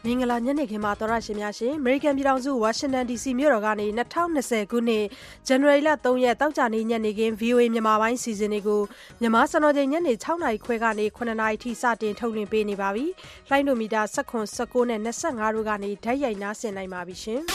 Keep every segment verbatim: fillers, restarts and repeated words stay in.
မင်္ဂလာညနေခင်းမှာတော်ရရှင်များရှင်အမေရိကန်ပြည်ထောင်စုဝါရှင်တန် ဒီ စီ မြို့တော်ကနေ၂၀၂၀ခုနှစ်ဇန်နဝါရီလ၃ရက်တောက်ကြနေ့ညနေခင်း ဗီအိုအေ မြန်မာပိုင်းစီစဉ်တွေကိုမြန်မာစံတော်ချိန်ညနေ၆နာရီခွဲကနေခုနှစ်နာရီထိစတင်ထုတ်လွှင့်ပေးနေပါပြီ။လိုင်းဒိုမီတာ၁၇ ၁၉နဲ့၂၅တို့ကနေဓာတ်ရိုက်နားဆင်နိုင်ပါပြီရှင်။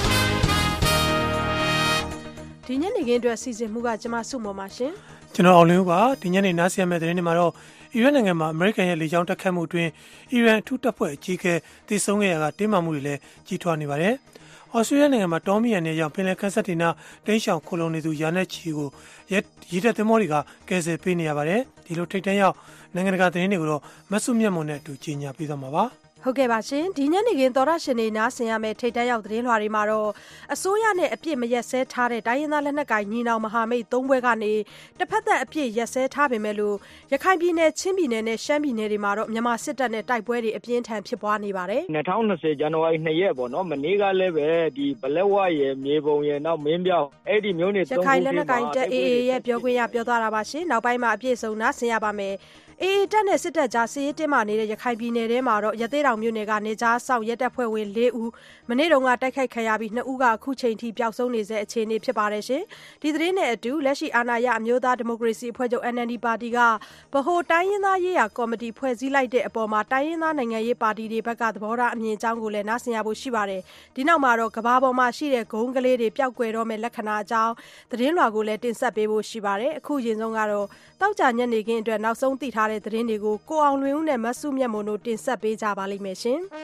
ဒီညနေခင်းအတွက်စီစဉ်မှုကကျမစုမော်ပါရှင်။ကျွန်တော်အောင်လင်းဦးပါဒီညနေနားဆင်ရမယ့်သတင်းတွေမှာတော့အီရတ်နိုင်ငံမှာအမေရိကန်ရဲ့လေကြောင်းတိုက်ခိုက်မှုအတွင်းအီရန်အထူးတပ်ဖွဲ့အကြီးအကဲတည်ဆုံးခဲ့ရတာတင်းမာမှုတွေလည်းကြီးထွားနေပါတယ်။အော်စတြေးလျနိုင်ငံမှာတောမီယန်နဲ့ရောက်ပင်လယ်ခန်းဆက်တင်နာတင်းရှောင်ခိုလုံနေသူရာနဲ့ချီကိုရေတပ်သင်္ဘောတွေကကယ်ဆယ်ပေးနေရပါတယ်။ဒီလိုထိတ်တန့်ရောက်နိုင်ငံတကာသတင်းတွေကိုတော့မဆုမြတ်မွန်နဲ့အတူကြီးညာပေးသွားမှာပါ။ဟုတ်ကဲ့ပါရှင်ဒီညနေခင်းသောရရှင်နေနားဆင်ရမယ့်ထိတ်တန့်ရောက်သတင်းလွှာတွေမှာတော့အစိုးရနဲ့အပြစ်မရက်စဲထားတဲ့တိုင်းရင်းသားလက်နက်ကိုင်ညီနောင်မဟာမိတ်သုံးဘွဲကနေတစ်ဖက်သက်အပြစ်ရက်စဲထားပေမဲ့လို့ရခိုင်ပြည်နယ်ချင်းပြည်နယ်နဲ့ရှမ်းပြည်နယ်တွေမှာတော့မြန်မာစစ်တပ်နဲ့တိုက်ပွဲတွေအပြင်းထန်ဖြစ်ပွားနေပါတယ်၂၀၂၀ဇန်နဝါရီ၂ရက်ပေါ့နော်မနေ့ကလည်းပဲဒီဘလက်ဝရဲ့မြေပုံရဲ့နောက်မင်းပြောင်းအဲ့ဒီမျိုးနေသုံးခုရခိုင်လက်နက်ကိုင်တပ် အေးအေး ရဲ့ပြောခွင့်ရပြောသွားတာပါရှင်နောက်ပိုင်းမှာအပြည့်စုံနားဆင်ရပါမယ်အေးတပ်နဲ့စစ်တပ်ကြားစစ်ရေးတင်းမာနေတဲ့ရခိုင်ပြည်နယ်ထဲမှာတော့ရသေးတောင်မြို့နယ်ကနေကြားဆောက်ရဲတပ်ဖွဲ့ဝင်၄ဦးမနေ့တုန်းကတိုက်ခိုက်ခံရပြီး၂ဦးကအခုချိန်ထိပျောက်ဆုံးနေဆဲအခြေအနေဖြစ်ပါတယ်ရှင်ဒီသတင်းနဲ့အတူလက်ရှိအာဏာရအမျိုးသားဒီမိုကရေစီအဖွဲ့ချုပ် အန် အယ်လ် ဒီ ပါတီကဗဟိုတိုင်းရင်းသားရေးရာကော်မတီဖွဲ့စည်းလိုက်တဲ့အပေါ်မှာတိုင်းရင်းသားနိုင်ငံရေးပါတီတွေဘက်ကသဘောထားအမြင်အကြောင်းကိုလည်းနားဆင်ရဖို့ရှိပါတယ်ဒီနောက်မှာတော့ကဘာပေါ်မှာရှိတဲ့ဂုံးကလေးတွေပျောက်ကွယ်တော့မဲ့လက္ခဏာအကြောင်းသတင်းလွှာကိုလည်းတင်ဆက်ပေးဖို့ရှိပါတယ်အခုရင်ဆုံးကတော့တောက်ကြညနေခင်းအတွက်နောက်ဆုံးသိထားတဲ့သတင်းတွေကိုကိုအောင်လွင်ဦးနဲ့မဆုမြတ်မွန်တို့တင်ဆက်ပေးကြပါလိမ့်မယ်ရှင်။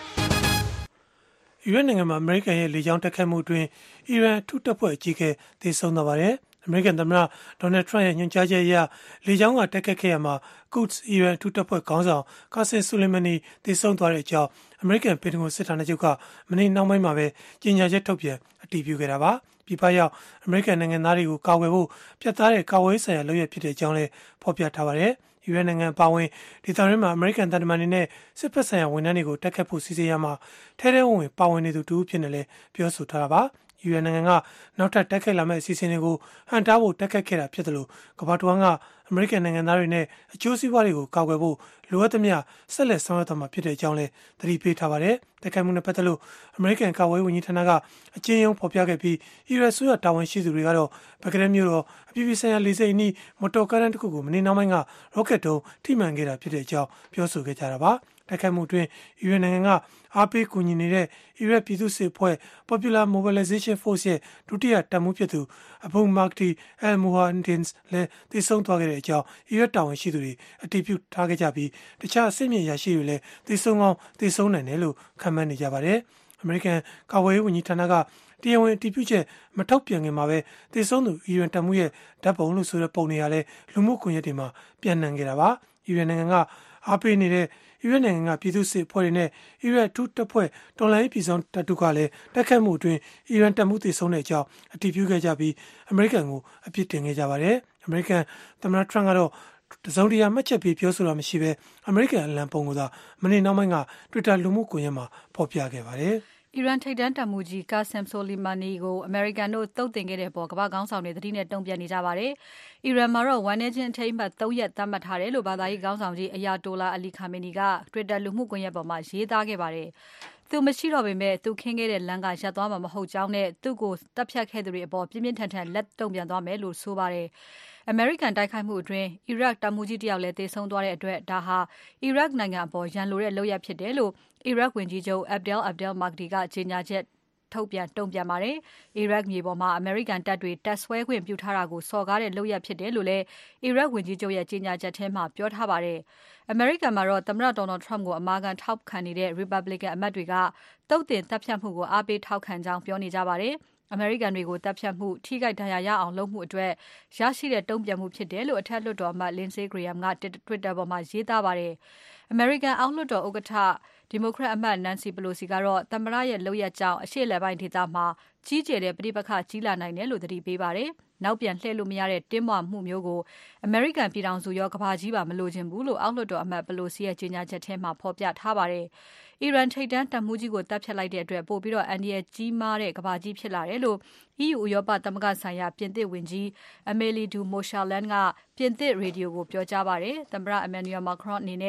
အီရတ်နိုင်ငံမှာအမေရိကန်ရဲ့လေကြောင်းတိုက်ခိုက်မှုအတွင်းအီရန်အထူးတပ်ဖွဲ့အကြီးအကဲသေဆုံးသွားပါတယ်။အမေရိကန်သမ္မတဒေါ်နယ်ထရန့်ရဲ့ညွှန်ကြားချက်အရလေကြောင်းကတိုက်ခိုက်ခဲ့ရမှာ Quds အီရန်အထူးတပ်ဖွဲ့ခေါင်းဆောင်ကာဆင်ဆူလီမနီသေဆုံးသွားတဲ့အကြောင်းအမေရိကန်ပြည်ထောင်စုစစ်ဌာနချုပ်ကမနေ့နောက်ပိုင်းမှာပဲကြေညာချက်ထုတ်ပြန်အတည်ပြုခဲ့တာပါ။ပြည်ပရောက်အမေရိကန်နိုင်ငံသားတွေကိုကာကွယ်ဖို့ပြတ်သားတဲ့ကာကွယ်ရေးဆိုင်ရာလုပ်ရဖြစ်တဲ့အကြောင်းလည်းဖော်ပြထားပါတယ်။အီရန်နိုင်ငံပါဝင်ဒေသရင်းမှာအမေရိကန်တပ်တမန်တွေနဲ့စစ်ဖက်ဆိုင်ရာဝန်ထမ်းတွေကိုတိုက်ခတ်ဖို့စီစဉ်ရမှာထဲထဲဝင်ဝင်ပါဝင်နေသူတူဖြစ်နေလဲပြောဆိုထားတာပါအီရန်နိုင်ငံကနောက်ထပ်တိုက်ခိုက်လာမယ့်အစီအစဉ်တွေကိုဟန်တားဖို့တိုက်ခိုက်ခဲ့တာဖြစ်တယ်လို့ကမ္ဘာတဝန်းကအမေရိကန်နိုင်ငံသားတွေနဲ့အကျိုးစီးပွားတွေကိုကာကွယ်ဖို့လိုအပ်သမျှဆက်လက်ဆောင်ရွက်သွားမှာဖြစ်တဲ့အကြောင်းလည်းသတိပေးထားပါတယ်တိုက်ခိုက်မှုနဲ့ပတ်သက်လို့အမေရိကန်ကာကွယ်ရေးဝန်ကြီးဌာနကအကျဉ်းရုံးဖော်ပြခဲ့ပြီးအီရန်ဆိုရတာဝန်ရှိသူတွေကတော့ဘဂဒက်မြို့တော်အပြည်ပြည်ဆိုင်ရာလေဆိပ်အနီးမော်တော်ကားတန်းတစ်ခုကိုမနေ့နောက်ပိုင်းကရော့ကက်တုံးထိမှန်ခဲ့တာဖြစ်တဲ့အကြောင်းပြောဆိုခဲ့ကြတာပါတိုက်ခိုက်မှုအတွင်းအီရန်နိုင်ငံကအားပေးကူညီနေတဲ့အီရတ်ပြည်သူ့စစ်အဖွဲ့ Popular Mobilization Force ရဲ့ဒုတိယတပ်မှူးဖြစ်သူအဘူမာဂတီအယ်မူဟာဒင်စ်လည်းသေဆုံးသွားခဲ့တဲ့အကြောင်းအီရတ်တာဝန်ရှိသူတွေအတည်ပြုထားခဲ့ကြပြီးတခြားအဆင့်မြင့်ရရှိတွေလည်းသေဆုံးကောင်းသေဆုံးနိုင်တယ်လို့ခန့်မှန်းနေကြပါတယ်။အမေရိကန်ကာကွယ်ရေးဝန်ကြီးဌာနကတရားဝင်အတည်ပြုချက်မထုတ်ပြန်ခင်မှာပဲသေဆုံးသူအီရန်တပ်မှူးရဲ့ဓာတ်ပုံလို့ဆိုတဲ့ပုံတွေကလည်းလူမှုကွန်ရက်တွေမှာပြန့်နှံ့ခဲ့တာပါ။အီရန်နိုင်ငံကအားပေးနေတဲ့အီရတ်နိုင်ငံကပြည်သူ့စစ်အဖွဲ့တွေနဲ့အီရတ်အထူးတပ်ဖွဲ့တော်လှန်ရေးပြည်ဆောင်တပ်တို့ကလည်းတိုက်ခိုက်မှုအတွင်းအီရန်တပ်မှူးသေဆုံးတဲ့အကြောင်းအတည်ပြုခဲ့ကြပြီးအမေရိကန်ကိုအပြစ်တင်ခဲ့ကြပါတယ်။အမေရိကန်သမ္မတထရန့်ကတော့တစုံတရာမှတ်ချက်ပေးပြောဆိုတာမရှိဘဲအမေရိကန်အလံပုံကိုသာမနေ့နောက်ပိုင်းက Twitter လူမှုကွန်ရက်မှာဖော်ပြခဲ့ပါတယ်။အီရန်ထိပ်တန်းတပ်မှူးကြီး Qasem Soleimani ကိုအမေရိကန်တို့သုတ်သင်ခဲ့တဲ့ပေါ်ကမ္ဘာခေါင်းဆောင်တွေသတိနဲ့တုံ့ပြန်နေကြပါတယ်။အီရန်မှာတော့ဝန်내ချင်းအထိမ်းအမှတ်၃ရက်သတ်မှတ်ထားတယ်လို့ဘာသာရေးခေါင်းဆောင်ကြီး Ayatollah Ali Khamenei က Twitter လူမှုကွန်ရက်ပေါ်မှာရေးသားခဲ့ပါတယ်။သူမရှိတော့ပေမဲ့သူခင်းခဲ့တဲ့လမ်းကရပ်သွားမှာမဟုတ်ကြောင်းနဲ့သူ့ကိုတပ်ဖြတ်ခဲ့သူတွေအပေါ်ပြင်းပြင်းထန်ထန်လက်တုံ့ပြန်သွားမယ်လို့ဆိုပါတယ်။အမေရိကန်တိုက်ခိုက်မှုအတွင်းအီရတ်တပ်မှူးကြီးတယောက်လည်းသေဆုံးသွားတဲ့အတွက်ဒါဟာအီရတ်နိုင်ငံအပေါ်ရန်လိုတဲ့လုပ်ရပ်ဖြစ်တယ်လို့အီရတ်ဝန်ကြီးချုပ် Abdel Abdel Mahdi ကကြေညာချက်ထုတ်ပြန်တုံ့ပြန်ပါတယ်။အီရတ်မြေပေါ်မှာအမေရိကန်တပ်တွေတပ်ဆွဲခွင့်ပြုထားတာကိုစော်ကားတဲ့လုပ်ရပ်ဖြစ်တယ်လို့လည်းအီရတ်ဝန်ကြီးချုပ်ရဲ့ကြေညာချက်ထဲမှာပြောထားပါတယ်။အမေရိကန်မှာတော့သမ္မတ Donald Trump ကိုအမာခံထောက်ခံနေတဲ့ Republican အမတ်တွေကတုတ်တင်တပ်ဖြတ်မှုကိုအားပေးထောက်ခံကြောင်းပြောနေကြပါတယ်။အမေရိကန်တွေကိုတပ်ဖြတ်မှုထိခိုက်ဒဏ်ရာရအောင်လုပ်မှုအတွက်ရရှိတဲ့တုံ့ပြန်မှုဖြစ်တယ်လို့အထက်လွှတ်တော်အမတ် Lindsey Graham က Twitter ပေါ်မှာရေးသားပါတယ်။ အမေရိကန်အောက်လွှတ်တော်ဥက္ကဋ္ဌဒီမိုကရက်အမတ် Nancy Pelosi ကတော့သမ္မတရဲ့လုပ်ရပ်ကြောင့်အရှေ့အလယ်ပိုင်းဒေသမှာကြီးကျယ်တဲ့ပဋိပက္ခကြီးလာနိုင်တယ်လို့သတိပေးပါတယ်။နောက်ပြန်လှည့်လို့မရတဲ့တင်းမာမှုမျိုးကိုအမေရိကန်ပြည်ထောင်စုရောကမ္ဘာကြီးပါမလိုချင်ဘူးလို့အောက်လွှတ်တော်အမတ် Pelosi ရဲ့ကြေညာချက်ထဲမှာဖော်ပြထားပါတယ်။အီရန်ထိပ်တန်းတပ်မှူးကြီးကိုတပ်ဖြတ်လိုက်တဲ့အတွက်ပိုပြီးတော့အန္တရာယ်ကြီးမားတဲ့ကမ္ဘာကြီးဖြစ်လာတယ်လို့ E U ဥရောပသမဂ္ဂဆိုင်ရာပြင်သစ်ဝန်ကြီး Amélie de Montchalin ကပြင်သစ်ရေဒီယိုကိုပြောကြားပါတယ်။သမ္မတ Emmanuel Macron အနေနဲ့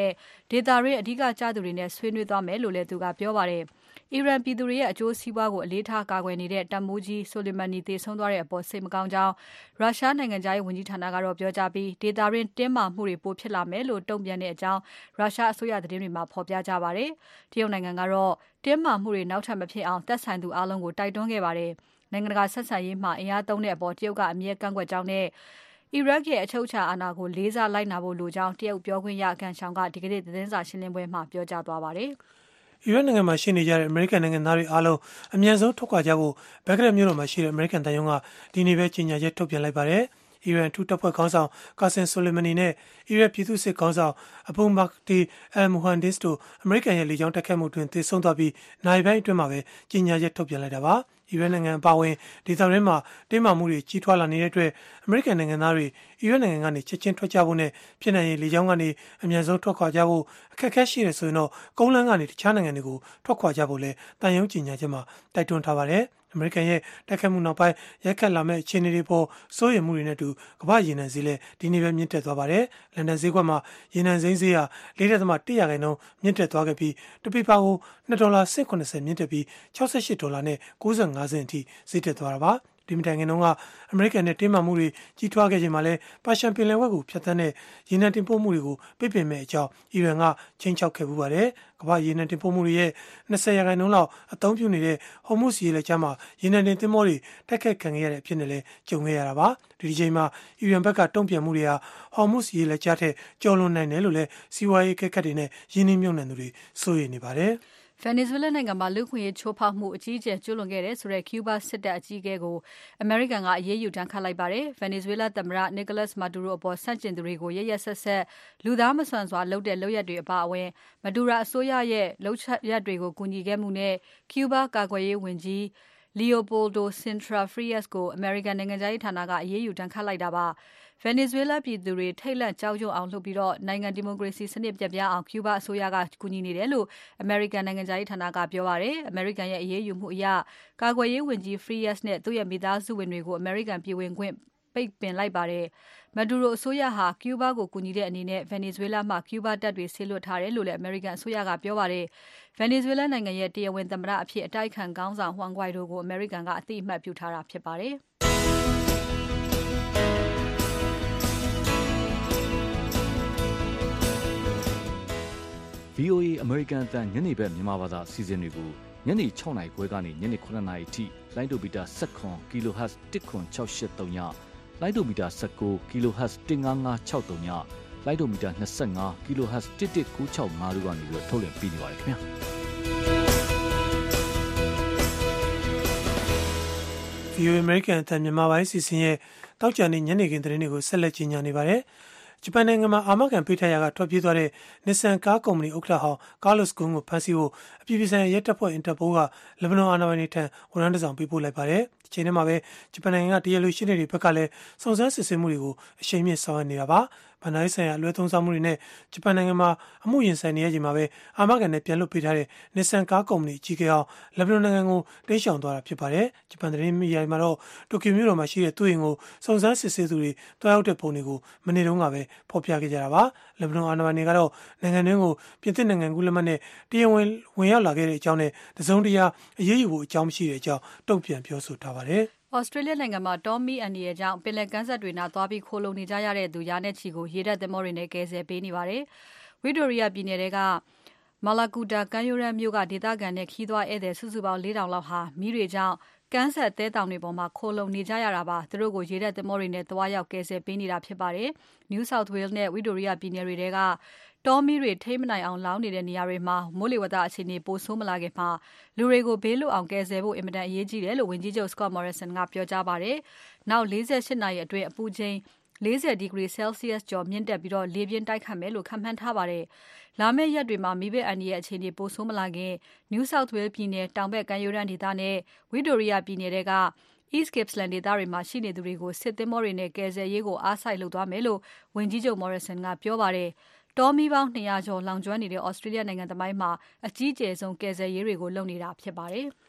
ဒေတာရင်းအဓိကကျသူတွေနဲ့ဆွေးနွေးသွားမယ်လို့လည်းသူကပြောပါတယ်။အီရန်ပြည်သူတွေရဲ့အကျိုးစီးပွားကိုအလေးထားကာကွယ်နေတဲ့တပ်မှူးကြီး Soleimani သေဆုံးသွားတဲ့အပေါ်စိတ်မကောင်းကြောင်းရုရှားနိုင်ငံသားရေးဝန်ကြီးဌာနကတော့ပြောကြားပြီးဒေတာရင်းတင်းမာမှုတွေပိုဖြစ်လာမယ်လို့တုံ့ပြန်တဲ့အကြောင်းရုရှားအစိုးရသတင်းတွေမှာဖော်ပြကြပါတယ်။တရုတ်နိုင်ငံကတော့တင်းမာမှုတွေနောက်ထပ်မဖြစ်အောင်သက်ဆိုင်သူအလုံးကိုတိုက်တွန်းခဲ့ပါတယ်။နိုင်ငံတကာဆက်ဆံရေးမှာအင်အားသုံးတဲ့အပေါ်တရုတ်ကအမြဲကန့်ကွက်ကြောင်းနဲ့အီရတ်ရဲ့အချုပ်အခြာအာဏာကိုလေးစားလိုက်နာဖို့လိုကြောင်းတရုတ်ပြောခွင့်ရကန်ရှောင်ကဒီကနေ့သတင်းစာရှင်းလင်းပွဲမှာပြောကြားသွားပါတယ်။အီရတ်နိုင်ငံမှာရှိနေကြတဲ့အမေရိကန်နိုင်ငံသားတွေအားလုံးအမြန်ဆုံးထွက်ခွာကြဖို့ဘဂ္ဂဒက်မြို့တော်မှာရှိတဲ့အမေရိကန်တပ်ရုံးကဒီနေ့ပဲကြေညာချက်ထုတ်ပြန်လိုက်ပါတယ်။အီရန်ထူးတပ်ဖွဲ့ခေါင်းဆောင်ကာဆင်ဆိုလီမနီနဲ့အီရတ်ပြည်သူ့စစ်ခေါင်းဆောင်အဘူမာဒီအယ်မူဟန်ဒစ်တို့အမေရိကန်ရဲ့လေကြောင်းတိုက်ခိုက်မှုတွင်သေဆုံးသွားပြီးနိုင်ပိုင်းအတွင်းမှာပဲကြေညာချက်ထုတ်ပြန်လိုက်တာပါ။အီရတ်နိုင်ငံအပါအဝင်ဒေသတွင်းမှာတင်းမာမှုတွေကြီးထွားလာနေတဲ့အတွက်အမေရိကန်နိုင်ငံသားတွေအီရတ်နိုင်ငံကနေချက်ချင်းထွက်ကြဖို့နဲ့ပြည်내ရေးလေကြောင်းကနေအမြန်ဆုံးထွက်ခွာကြဖို့အခက်အခဲရှိတယ်ဆိုရင်တော့ကုန်းလမ်းကနေတခြားနိုင်ငံတွေကိုထွက်ခွာကြဖို့လဲတန်ယုံကြေညာချက်မှာတိုက်တွန်းထားပါတယ်။အမေရိကန်ရဲ့တိုက်ခတ်မှုနောက်ပိုင်းရိုက်ခတ်လာမဲ့အခြေအနေတွေပေါ်စိုးရိမ်မှုတွေနဲ့အတူကမ္ဘာရေနံဈေးလည်းဒီနေ့ပဲမြင့်တက်သွားပါတယ်။လန်ဒန်ဈေးကွက်မှာရေနံစိမ်းဈေးဟာ ၄ ဒသမ ၁ ရာခိုင်နှုန်းမြင့်တက်သွားခဲ့ပြီးတပီပါကို၂ဒေါ်လာ၇၀မြင့်တက်ပြီး၆၈ဒေါ်လာနဲ့၉၅စင်အထိဈေးတက်သွားတာပါ။ဒီမတိုင်ခင်တုန်းကအမေရိကန်နဲ့တင်းမာမှုတွေကြီးထွားခဲ့ချိန်မှာလဲပါရှန်ပင်လယ်ဝက်ကိုဖျက်ဆီးတဲ့ရေနံတင်ပို့မှုတွေကိုပိတ်ပင်မဲ့အကြောင်းအီရန်ကချိန်ချောက်ခဲ့ပူပါတယ်။ကမ္ဘာရေနံတင်ပို့မှုတွေရဲ့၂၀ရာခိုင်နှုန်းလောက်အသုံးပြုနေတဲ့ဟော်မုဇ်ရေလက်ကြားမှာရေနံတင်သင်္ဘောတွေတိုက်ခတ်ခံခဲ့ရတဲ့အဖြစ်နဲ့လဲကြုံခဲ့ရတာပါ။ဒီဒီချိန်မှာအီရန်ဘက်ကတုံ့ပြန်မှုတွေဟာဟော်မုဇ်ရေလက်ကြားထက်ကျော်လွန်နိုင်တယ်လို့လဲစီးပွားရေးခက်ခက်တွေနဲ့ရင်းနှီးမြှုပ်နှံသူတွေစိုးရိမ်နေပါတယ်။ Venezuela နိုင်ငံမှာလူခွင့်ရေးချိုးဖောက်မှုအကြီးအကျယ်ကျူးလွန်ခဲ့တဲ့ဆိုတဲ့ Cuba စစ်တပ်အကြီးအကဲကို American ကအရေးယူဒဏ်ခတ်လိုက်ပါတယ်။ Venezuela သမ္မတ Nicolas Maduro အပေါ်ဆန့်ကျင်သူတွေကိုရရက်ဆက်ဆက်လူသားမဆန်စွာလုပ်တဲ့လုပ်ရက်တွေအပါအဝင် Maduro အစိုးရရဲ့လုပ်ရက်တွေကိုကူညီခဲ့မှုနဲ့ Cuba ကာကွယ်ရေးဝန်ကြီး Leopoldo Sintra Frias ကို American နိုင်ငံခြားရေးဌာနကအရေးယူဒဏ်ခတ်လိုက်တာပါ။ Venezuela ပြည်သူတွေထိတ်လန့်ကြောက်ရွံ့အောင်လုပ်ပြီးနိုင်ငံဒီမိုကရေစီစနစ်ပျက်ပြားအောင် Cuba အစိုးရကကူညီနေတယ်လို့ American နိုင်ငံခြားရေးဌာနကပြောပါတယ်။ American ရဲ့အရေးယူမှုအရကာကွယ်ရေးဝန်ကြီး Frias နဲ့သူ့ရဲ့မိသားစုဝင်တွေကို American ပြည်ဝင်ခွင့်ပိတ်ပင်လိုက်ပါတယ်။ Maduro အစိုးရဟာ Cuba ကိုကူညီတဲ့အနေနဲ့ Venezuela မှာ Cuba တပ်တွေဆေလွှတ်ထားတယ်လို့လည်း American အစိုးရကပြောပါတယ်။ Venezuela နိုင်ငံရဲ့တရားဝင်သမ္မတအဖြစ်အတိုက်အခံခေါင်းဆောင် Juan Guaido ကို American ကအသိအမှတ်ပြုထားတာဖြစ်ပါတယ်။ဗွီအိုအေ American အသံညနေဘက်မြန်မာဘာသာအစီအစဉ်တွေကိုညနေ၆နာရီခွဲကနေညနေ၇နာရီအထိလိုင်းဒိုမီတာ၁၇ kHz ၁၇၆၈၃ညလိုင်းဒိုမီတာ၁၉ kHz ၁၅၅၆၃ညလိုင်းဒိုမီတာ၂၅ kHz ၁၁၉၆၅တို့ကနေပြီးတော့ထုတ်လွှင့်ပေးနေပါတယ်ခင်ဗျာ။ဗွီအိုအေ American အသံမြန်မာပိုင်းစီစဉ်ရဲ့တောက်ကြနေညနေခင်းသတင်းတွေကိုဆက်လက်ကြီးညာနေပါတယ်။ဂျပန်နိုင်ငံမှာအာမခံပေးထားရာကထွက်ပြေးသွားတဲ့ Nissan ကားကုမ္ပဏီဥက္ကဋ္ဌဟောင်း Carlos Ghosn ကိုဖမ်းဆီးဖို့အပြည်ပြည်ဆိုင်ရာရဲတပ်ဖွဲ့ Interpol ကလက်ဘနွန်အာဏာပိုင်တွေထံဝန်ထမ်းတစ်စောင်ပေးပို့လိုက်ပါတယ်။ဒီချိန်ထဲမှာပဲဂျပန်နိုင်ငံကတရားလိုရှင်းတွေဘက်ကလည်းစုံစမ်းစစ်ဆေးမှုတွေကိုအရှိန်မြင့်ဆောင်ရွက်နေတာပါ။ဗန်ဒိုင်းဆိုင်ရာအလွဲသုံးစားမှုတွေနဲ့ဂျပန်နိုင်ငံမှာအမှုရင်ဆိုင်နေရချိန်မှာပဲအာမခံနဲ့ပြန်လွှတ်ပေးထားတဲ့ Nissan ကားကုမ္ပဏီအကြီးအကဲဟောင်းလက်ဘနွန်နိုင်ငံကိုတိမ်းရှောင်သွားတာဖြစ်ပါတယ်။ဂျပန်သတင်းမီဒီယာတွေမှာတော့တိုကျိုမြို့တော်မှာရှိတဲ့သူ့အိမ်ကိုစုံစမ်းစစ်ဆေးသူတွေတွားရောက်တဲ့ပုံတွေကိုမနေ့တုန်းကပဲဖော်ပြခဲ့ကြတာပါ။လက်ဘနွန်အာဏာပိုင်တွေကတော့နိုင်ငံတွင်းကိုပြင်သစ်နိုင်ငံကူးလက်မှတ်နဲ့တရားဝင်ဝင်ရောက်လာခဲ့တဲ့အကြောင်းနဲ့တစုံတရာအရေးယူဖို့အကြောင်းမရှိတဲ့အကြောင်းတုံ့ပြန်ပြောဆိုထားပါတယ်။ Australia နိုင်ငံမှာတောမီးအန္တရာယ်ကြောင့်ပင်လယ်ကမ်းစပ်တွေနားသွားပြီးခိုလုံနေကြရတဲ့သူရာနဲ့ချီကိုရေတပ်သင်္ဘောတွေနဲ့ကယ်ဆယ်ပေးနေပါတယ်။ Victoria ပြည်နယ်ထဲက Mallacoota ကမ်းရိုးတန်းမြို့ကဒေသခံနဲ့ခရီးသွားဧည့်သည်စုစုပေါင်းလေးထောင်လောက်ဟာမီးတွေကြောင့်ကမ်းဆက်သဲတောင်တွေပေါ်မှာခိုလုံနေကြရတာပါ။သူတို့ကိုရေတပ်သင်္ဘောတွေနဲ့သွားရောက်ကယ်ဆယ်ပေးနေတာဖြစ်ပါတယ်။ New South Wales နဲ့ Victoria ပြည်နယ်တွေထဲကတောမီးတွေထိမ်းမနိုင်အောင်လောင်နေတဲ့နေရာတွေမှာမိုးလေဝသအခြေအနေပိုဆိုးမလာခင်မှာလူတွေကိုဘေးလွတ်အောင်ကယ်ဆယ်ဖို့အင်မတန်အရေးကြီးတယ်လို့ဝန်ကြီးချုပ် Scott Morrison ကပြောကြားပါတယ်။နောက်၄၈နာရီအတွင်းအပူချိန်၄၀ဒီဂရီ Celsius ကျော်မြင့်တက်ပြီးလေပြင်းတိုက်ခတ်မယ်လို့ခန့်မှန်းထားပါတယ်။လာမယ့်ရက်တွေမှာမီးဘေးအန္တရာယ်အခြေအနေပိုဆိုးမလာခင် New South Wales ပြည်နယ်တောင်ဘက်ကမ်းရိုးတန်းဒေသနဲ့ Victoria ပြည်နယ်ထဲက East Gippsland ဒေသတွေမှာရှိနေသူတွေကိုစစ်သင်္ဘောတွေနဲ့ကယ်ဆယ်ရေးကိုအားစိုက်လုပ်သွားမယ်လို့ဝန်ကြီးချုပ် Morrison ကပြောပါတယ်။တောမီးပေါင်း၂၀၀ကျော်လောင်ကျွမ်းနေတဲ့ Australia နိုင်ငံသမိုင်းမှာအကြီးကျယ်ဆုံးကယ်ဆယ်ရေးတွေကိုလုပ်နေတာဖြစ်ပါတယ်။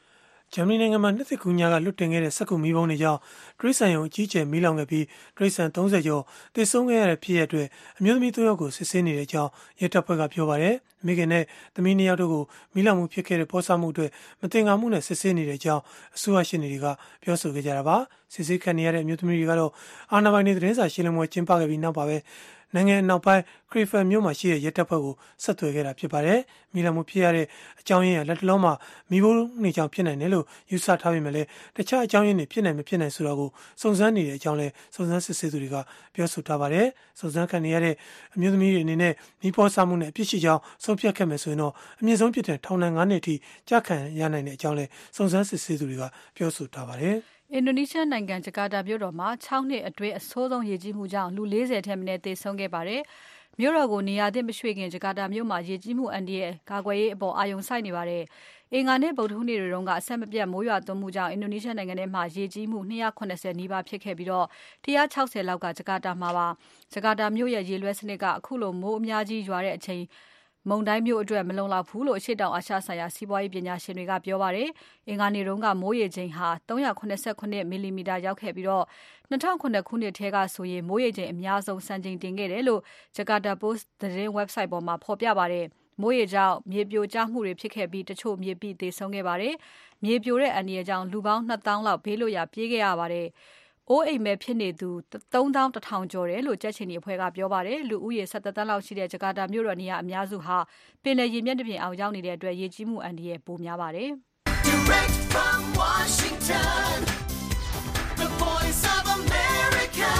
ဂျာမနီနိုင်ငံမှာနှစ်သစ်ကူးညကလွတ်တင်ခဲ့တဲ့စက္ကူမီးပုံးတွေကြောင့်တရိတ်ဆန်ရုံအကြီးကျယ်မီးလောင်ခဲ့ပြီးတရိတ်ဆန်သုံးဆယ်ကျော်သေဆုံးခဲ့ရတဲ့ဖြစ်ရပ်အတွက်အမျိုးသမီးသုံးယောက်ကိုစစ်ဆေးနေတဲ့အကြောင်းရဲတပ်ဖွဲ့ကပြောပါတယ်။မိခင်နဲ့သမီးနှစ်ယောက်တို့ကိုမီးလောင်မှုဖြစ်ခဲ့တဲ့ပေါ်ဆမှုအတွက်မတင်ကားမှုနဲ့စစ်ဆေးနေတဲ့အကြောင်းအစိုးရရှင်းနေတွေကပြောဆိုခဲ့ကြတာပါ။စစ်ဆေးခံနေရတဲ့အမျိုးသမီးတွေကတော့အာဏာပိုင်တွေသတင်းစာရှင်းလင်းပွဲကျင်းပခဲ့ပြီးနောက်ပါပဲနိုင်ငံနောက်ပိုင်းခရီဖန်မြို့မှာရှိတဲ့ရဲတပ်ဖွဲ့ကိုဆက်သွယ်ခဲ့တာဖြစ်ပါတယ်။မီးလောင်မှုဖြစ်ရတဲ့အကြောင်းရင်းကလက်တလုံးမှာမီးဘိုးနေကြောင်ဖြစ်နိုင်တယ်လို့ယူဆထားပေမဲ့လည်းတခြားအကြောင်းရင်းတွေဖြစ်နိုင်မဖြစ်နိုင်ဆိုတာကိုစုံစမ်းနေတဲ့အကြောင်းလည်းစုံစမ်းစစ်ဆေးသူတွေကပြောဆိုထားပါတယ်။စုံစမ်းခံနေရတဲ့အမျိုးသမီးတွေအနေနဲ့မီးပေါ်ဆမှုနဲ့အပြစ်ရှိကြောင်းဆုံးဖြတ်ခဲ့မယ်ဆိုရင်တော့အမြင့်ဆုံးဖြစ်တဲ့ထောင်ဒဏ်၅နှစ်အထိကြာခံရနိုင်တဲ့အကြောင်းလည်းစုံစမ်းစစ်ဆေးသူတွေကပြောဆိုထားပါတယ်။အင်ဒိုနီးရှားနိုင်ငံဂျကာတာမြို့တော်မှာ၆နှစ်အတွင်းအဆိုးဆုံးရေကြီးမှုကြောင့်လူ၄၀ထက်မနည်းသေဆုံးခဲ့ပါတယ်။မြို့တော်ကိုနေရာသစ်မရွှေ့ခင်ဂျကာတာမြို့မှာရေကြီးမှုအန္တရာယ်ကာကွယ်ရေးအပေါ်အာရုံစိုက်နေပါတယ်။အင်္ဂါနေ့ဗုဒ္ဓဟူးနေ့တွေတုန်းကအဆက်မပြတ်မိုးရွာသွန်းမှုကြောင့်အင်ဒိုနီးရှားနိုင်ငံထဲမှာရေကြီးမှု၂၇၀နီးပါးဖြစ်ခဲ့ပြီးတော့၁၆၀လောက်ကဂျကာတာမှာပါ။ဂျကာတာမြို့ရဲ့ရေလွှဲစနစ်ကအခုလိုမိုးအများကြီးရွာတဲ့အချိန်မုန်တိုင်းမျိုးအတွက်မလုံလောက်ဘူးလို့အရှေ့တောင်အာရှဆိုင်ရာစီးပွားရေးပညာရှင်တွေကပြောပါတယ်။အင်္ဂါနေ့တုန်းကမိုးရေချိန်ဟာ၃၇၇မီလီမီတာရောက်ခဲ့ပြီးတော့၂၀၀၇ခုနှစ်ထဲကဆိုရင်မိုးရေချိန်အများဆုံးစံချိန်တင်ခဲ့တယ်လို့ Jakarta Post သတင်း website ပေါ်မှာဖော်ပြပါတယ်။မိုးရေကြောင့်မြေပြိုကျမှုတွေဖြစ်ခဲ့ပြီးတချို့မြေပိသေဆုံးခဲ့ပါတယ်။မြေပြိုတဲ့အန္တရာယ်ကြောင့်လူပေါင်း၂သောင်းလောက်ဘေးလွတ်ရာပြေးခဲ့ရပါတယ်။အိုးအိမ်မဲ့ဖြစ်နေသူသုံးသောင်းတစ်ထောင်ကျော်တယ်လို့ကြက်ချင်ဒီအဖွဲ့ကပြောပါတယ်လူဦးရေ၁၇သန်းလောက်ရှိတဲ့ဂျကာတာမြို့တော်နေရာအများစုဟာပင်လယ်ရေမျက်နှာပြင်အောင်ရောက်နေတဲ့အတွက်ရေကြီးမှုအန္တရာယ်ပိုများပါတယ် Direct from Washington The Voice of America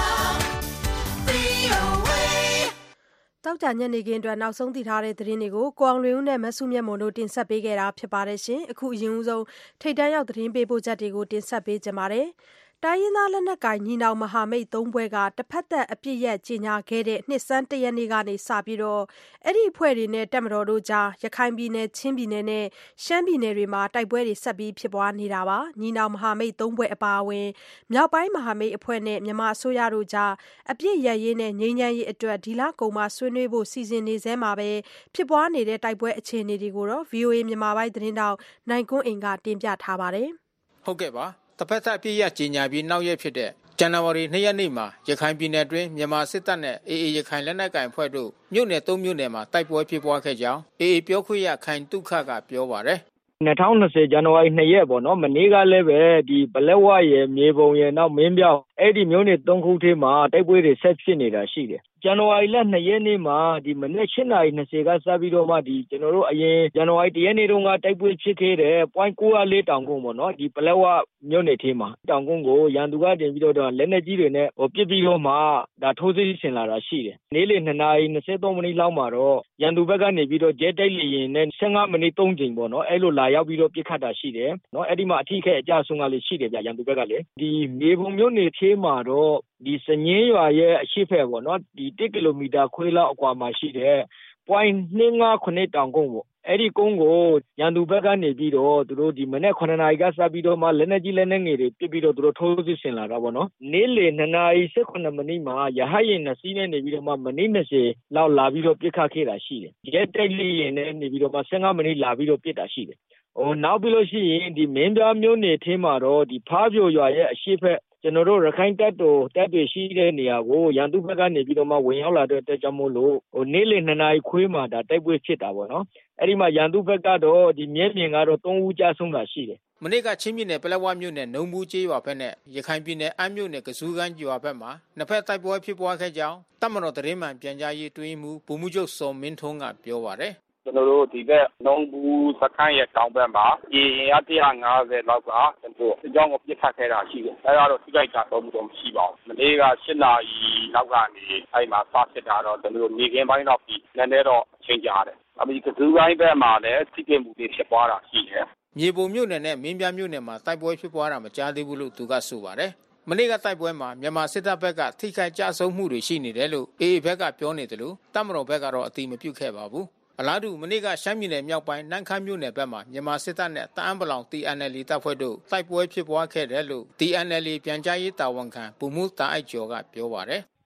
V O A တောက်ကြညနေခင်းအတွက်နောက်ဆုံးသိထားတဲ့သတင်းတွေကိုကိုအောင်လွင်ဦးနဲ့မဆုမြတ်မွန်တို့တင်ဆက်ပေးခဲ့တာဖြစ်ပါတယ်ရှင်အခုအရင်ဦးဆုံးထိတ်တန်းရောက်သတင်းပေးပို့ချက်တွေကိုတင်ဆက်ပေးကြပါမယ်တိုင်းရင်းသားလက်နက်ကိုင်ညီနောင်မဟာမိတ်သုံးဘွဲကတစ်ဖက်သက်အပြစ်ရက်ကြီးညာခဲ့တဲ့နှစ်စန်းတရက်နေ့ကနေစပြီးတော့အဲ့ဒီအဖွဲ့တွေနဲ့တက်မတော်တို့ကြားရခိုင်ပြည်နယ်ချင်းပြည်နယ်နဲ့ရှမ်းပြည်နယ်တွေမှာတိုက်ပွဲတွေဆက်ပြီးဖြစ်ပွားနေတာပါညီနောင်မဟာမိတ်သုံးဘွဲအပါအဝင်မြောက်ပိုင်းမဟာမိတ်အဖွဲ့နဲ့မြန်မာအစိုးရတို့ကြားအပြစ်ရက်ရေးနဲ့ငြိမ်းချမ်းရေးအတွက်ဒီလကုန်မှာဆွေးနွေးဖို့စီစဉ်နေစဲမှာပဲဖြစ်ပွားနေတဲ့တိုက်ပွဲအခြေအနေတွေကိုတော့ V O A မြန်မာပိုင်းသတင်းတောက်နိုင်ကွန်းအိမ်ကတင်ပြထားပါတယ်ဟုတ်ကဲ့ပါတစ်ဖက်သက်အပြစ်ရကြီးညာပြီးနောက်ရက်ဖြစ်တဲ့ဇန်နဝါရီ၂ရက်နေ့မှာရခိုင်ပြည်နယ်တွင်းမြန်မာစစ်တပ်နဲ့ အေအေ ရခိုင်လက်နက်ကိုင်အဖွဲ့တို့မြို့နယ်၃မြို့နယ်မှာတိုက်ပွဲဖြစ်ပွားခဲ့ကြောင်း အေအေ ပြောခွင့်ရခိုင်တုခကပြောပါတယ်၂၀၂၀ဇန်နဝါရီ၂ရက်ပေါ့နော်မနေ့ကလည်းပဲဒီပလက်ဝရဲ့မြေပုံရဲ့နောက်မင်းပြောက်အဲ့ဒီမြို့နယ်၃ခုထဲမှာတိုက်ပွဲတွေဆက်ဖြစ်နေတာရှိတယ်ဇန်နဝါရီလ၂ရက်နေ့မှာဒီမနေ့၈နာရီ၂၀ကစပြီးတော့မှဒီကျွန်တော်တို့အရင်ဇန်နဝါရီ၁ရက်နေ့တုန်းကတိုက်ပွဲဖြစ်ခဲ့တဲ့ point ၉၀၄တောင်ကုန်းပေါ့နော်ဒီပလက်ဝမြို့နယ်ထဲမှာတောင်ကုန်းကိုရန်သူကတင်ပြီးတော့လက်နက်ကြီးတွေနဲ့ဟိုပစ်ပြီးတော့မှဒါထိုးစစ်ဆင်လာတာရှိတယ်နေ့လယ်၂နာရီ၂၃မိနစ်လောက်မှာတော့ရန်သူဘက်ကနေပြီးတော့ဂျက်တိုက်လေယာဉ်နဲ့၁၅မိနစ်၃ကြိမ်ပေါ့နော်အဲ့လိုလာရောက်ပြီးတော့ပစ်ခတ်တာရှိတယ်နော်အဲ့ဒီမှာအထိခဲအကြဆုံးကလည်းရှိတယ်ဗျရန်သူဘက်ကလည်းဒီမြေပုံမြို့နယ်ထဲမှာတော့ဒီစညင်းရွာရဲ့အရှိဖက်ပေါ့နော်ဒီ၁ကီလိုမီတာခွဲလောက်အကွာမှာရှိတဲ့ point ၂၅၇တောင်ကုန်းပေါ့အဲ့ဒီကုန်းကိုရန်သူဘက်ကနေပြီးတော့သူတို့ဒီမနေ့ခုနှစ်နာရီကစပြီးတော့မှလက်နက်ကြီးလက်နက်ငယ်တွေပစ်ပြီးတော့သူတို့ထိုးစစ်ဆင်လာတာပေါ့နော်နေ့လယ်၂နာရီ၁၈မိနစ်မှာရဟတ်ယာဉ်နှစ်စီးနဲ့နေပြီးတော့မှမိနစ်၂၀လောက်လာပြီးတော့ပစ်ခတ်ခဲ့တာရှိတယ်ဂျက်တိုက်လေယာဉ်နဲ့နေပြီးတော့မှ၁၅မိနစ်လာပြီးတော့ပစ်တာရှိတယ်ဟိုနောက်ပြီးလို့ရှိရင်ဒီမင်းပြားမြို့နယ်ထဲမှာတော့ဒီဖားပြိုရွာရဲ့အရှိဖက်ကျွန်တော်တို့ရခိုင်တပ်တော်တပ်တွေရှိတဲ့နေရာကိုရန်သူဘက်ကနေပြီးတော့မှဝင်ရောက်လာတဲ့အတွက်ကြောင့်မို့လို့ဟိုနေ့လယ်၂နာရီခွဲမှာဒါတိုက်ပွဲဖြစ်တာပေါ့နော်အဲ့ဒီမှာရန်သူဘက်ကတော့ဒီမြဲမြင်ကတော့၃ဦးကြာဆုံးတာရှိတယ်မနေ့ကချင်းပြည်နယ်ပလက်ဝမြို့နယ်နှုံဘူးကျေးရွာဘက်နဲ့ရခိုင်ပြည်နယ်အမ်းမြို့နယ်ကစူးကန်းရွာဘက်မှာနှစ်ဖက်တိုက်ပွဲဖြစ်ပွားခဲ့ကြောင်းတပ်မတော်သတင်းမှန်ပြန်ကြားရေးတွင်မှုဗိုလ်မှူးချုပ်စောမင်းထွန်းကပြောပါတယ်ကျွန်တော်တို့ဒီဘက်နှုံဘူးစခန်းရဲ့တောင်ဘက်မှာရေရင်အ၁၅၀လောက်ကကျွန်တော်အကြောင်းကိုပြစ်ခတ်ခဲ့တာရှိတယ်။အဲဒါတော့ထိခိုက်တာတော့မရှိပါဘူး။မနေ့က၈နာရီလောက်ကနေအဲဒီမှာစဖြစ်တာတော့ကျွန်တော်နေခင်းပိုင်းတော့ပြီးနည်းနည်းတော့ချိန်ကြတယ်။အမေကဒူပိုင်းဘက်မှာလည်းထိခိုက်မှုတွေဖြစ်ပွားတာရှိတယ်။မြေပုံမြို့နယ်နဲ့မင်းပြားမြို့နယ်မှာတိုက်ပွဲဖြစ်ပွားတာမကြားသေးဘူးလို့သူကဆိုပါတယ်။မနေ့ကတိုက်ပွဲမှာမြန်မာစစ်တပ်ဘက်ကထိခိုက်ကြဆုံးမှုတွေရှိနေတယ်လို့ အေအေ ဘက်ကပြောနေတယ်လို့တပ်မတော်ဘက်ကတော့အတိမပြုခဲ့ပါဘူး။အလားတူမနေ့ကရှမ်းပြည်နယ်မြောက်ပိုင်းနန်းခမ်းမြို့နယ်ဘက်မှာမြန်မာစစ်တပ်နဲ့တအန်းပလောင် T N L A တပ်ဖွဲ့တို့တိုက်ပွဲဖြစ်ပွားခဲ့တယ်လို့ T N L A ပြန်ကြားရေးတာဝန်ခံဗိုလ်မှူးတာအိုက်ကျော်ကပြောပါတယ်ဇ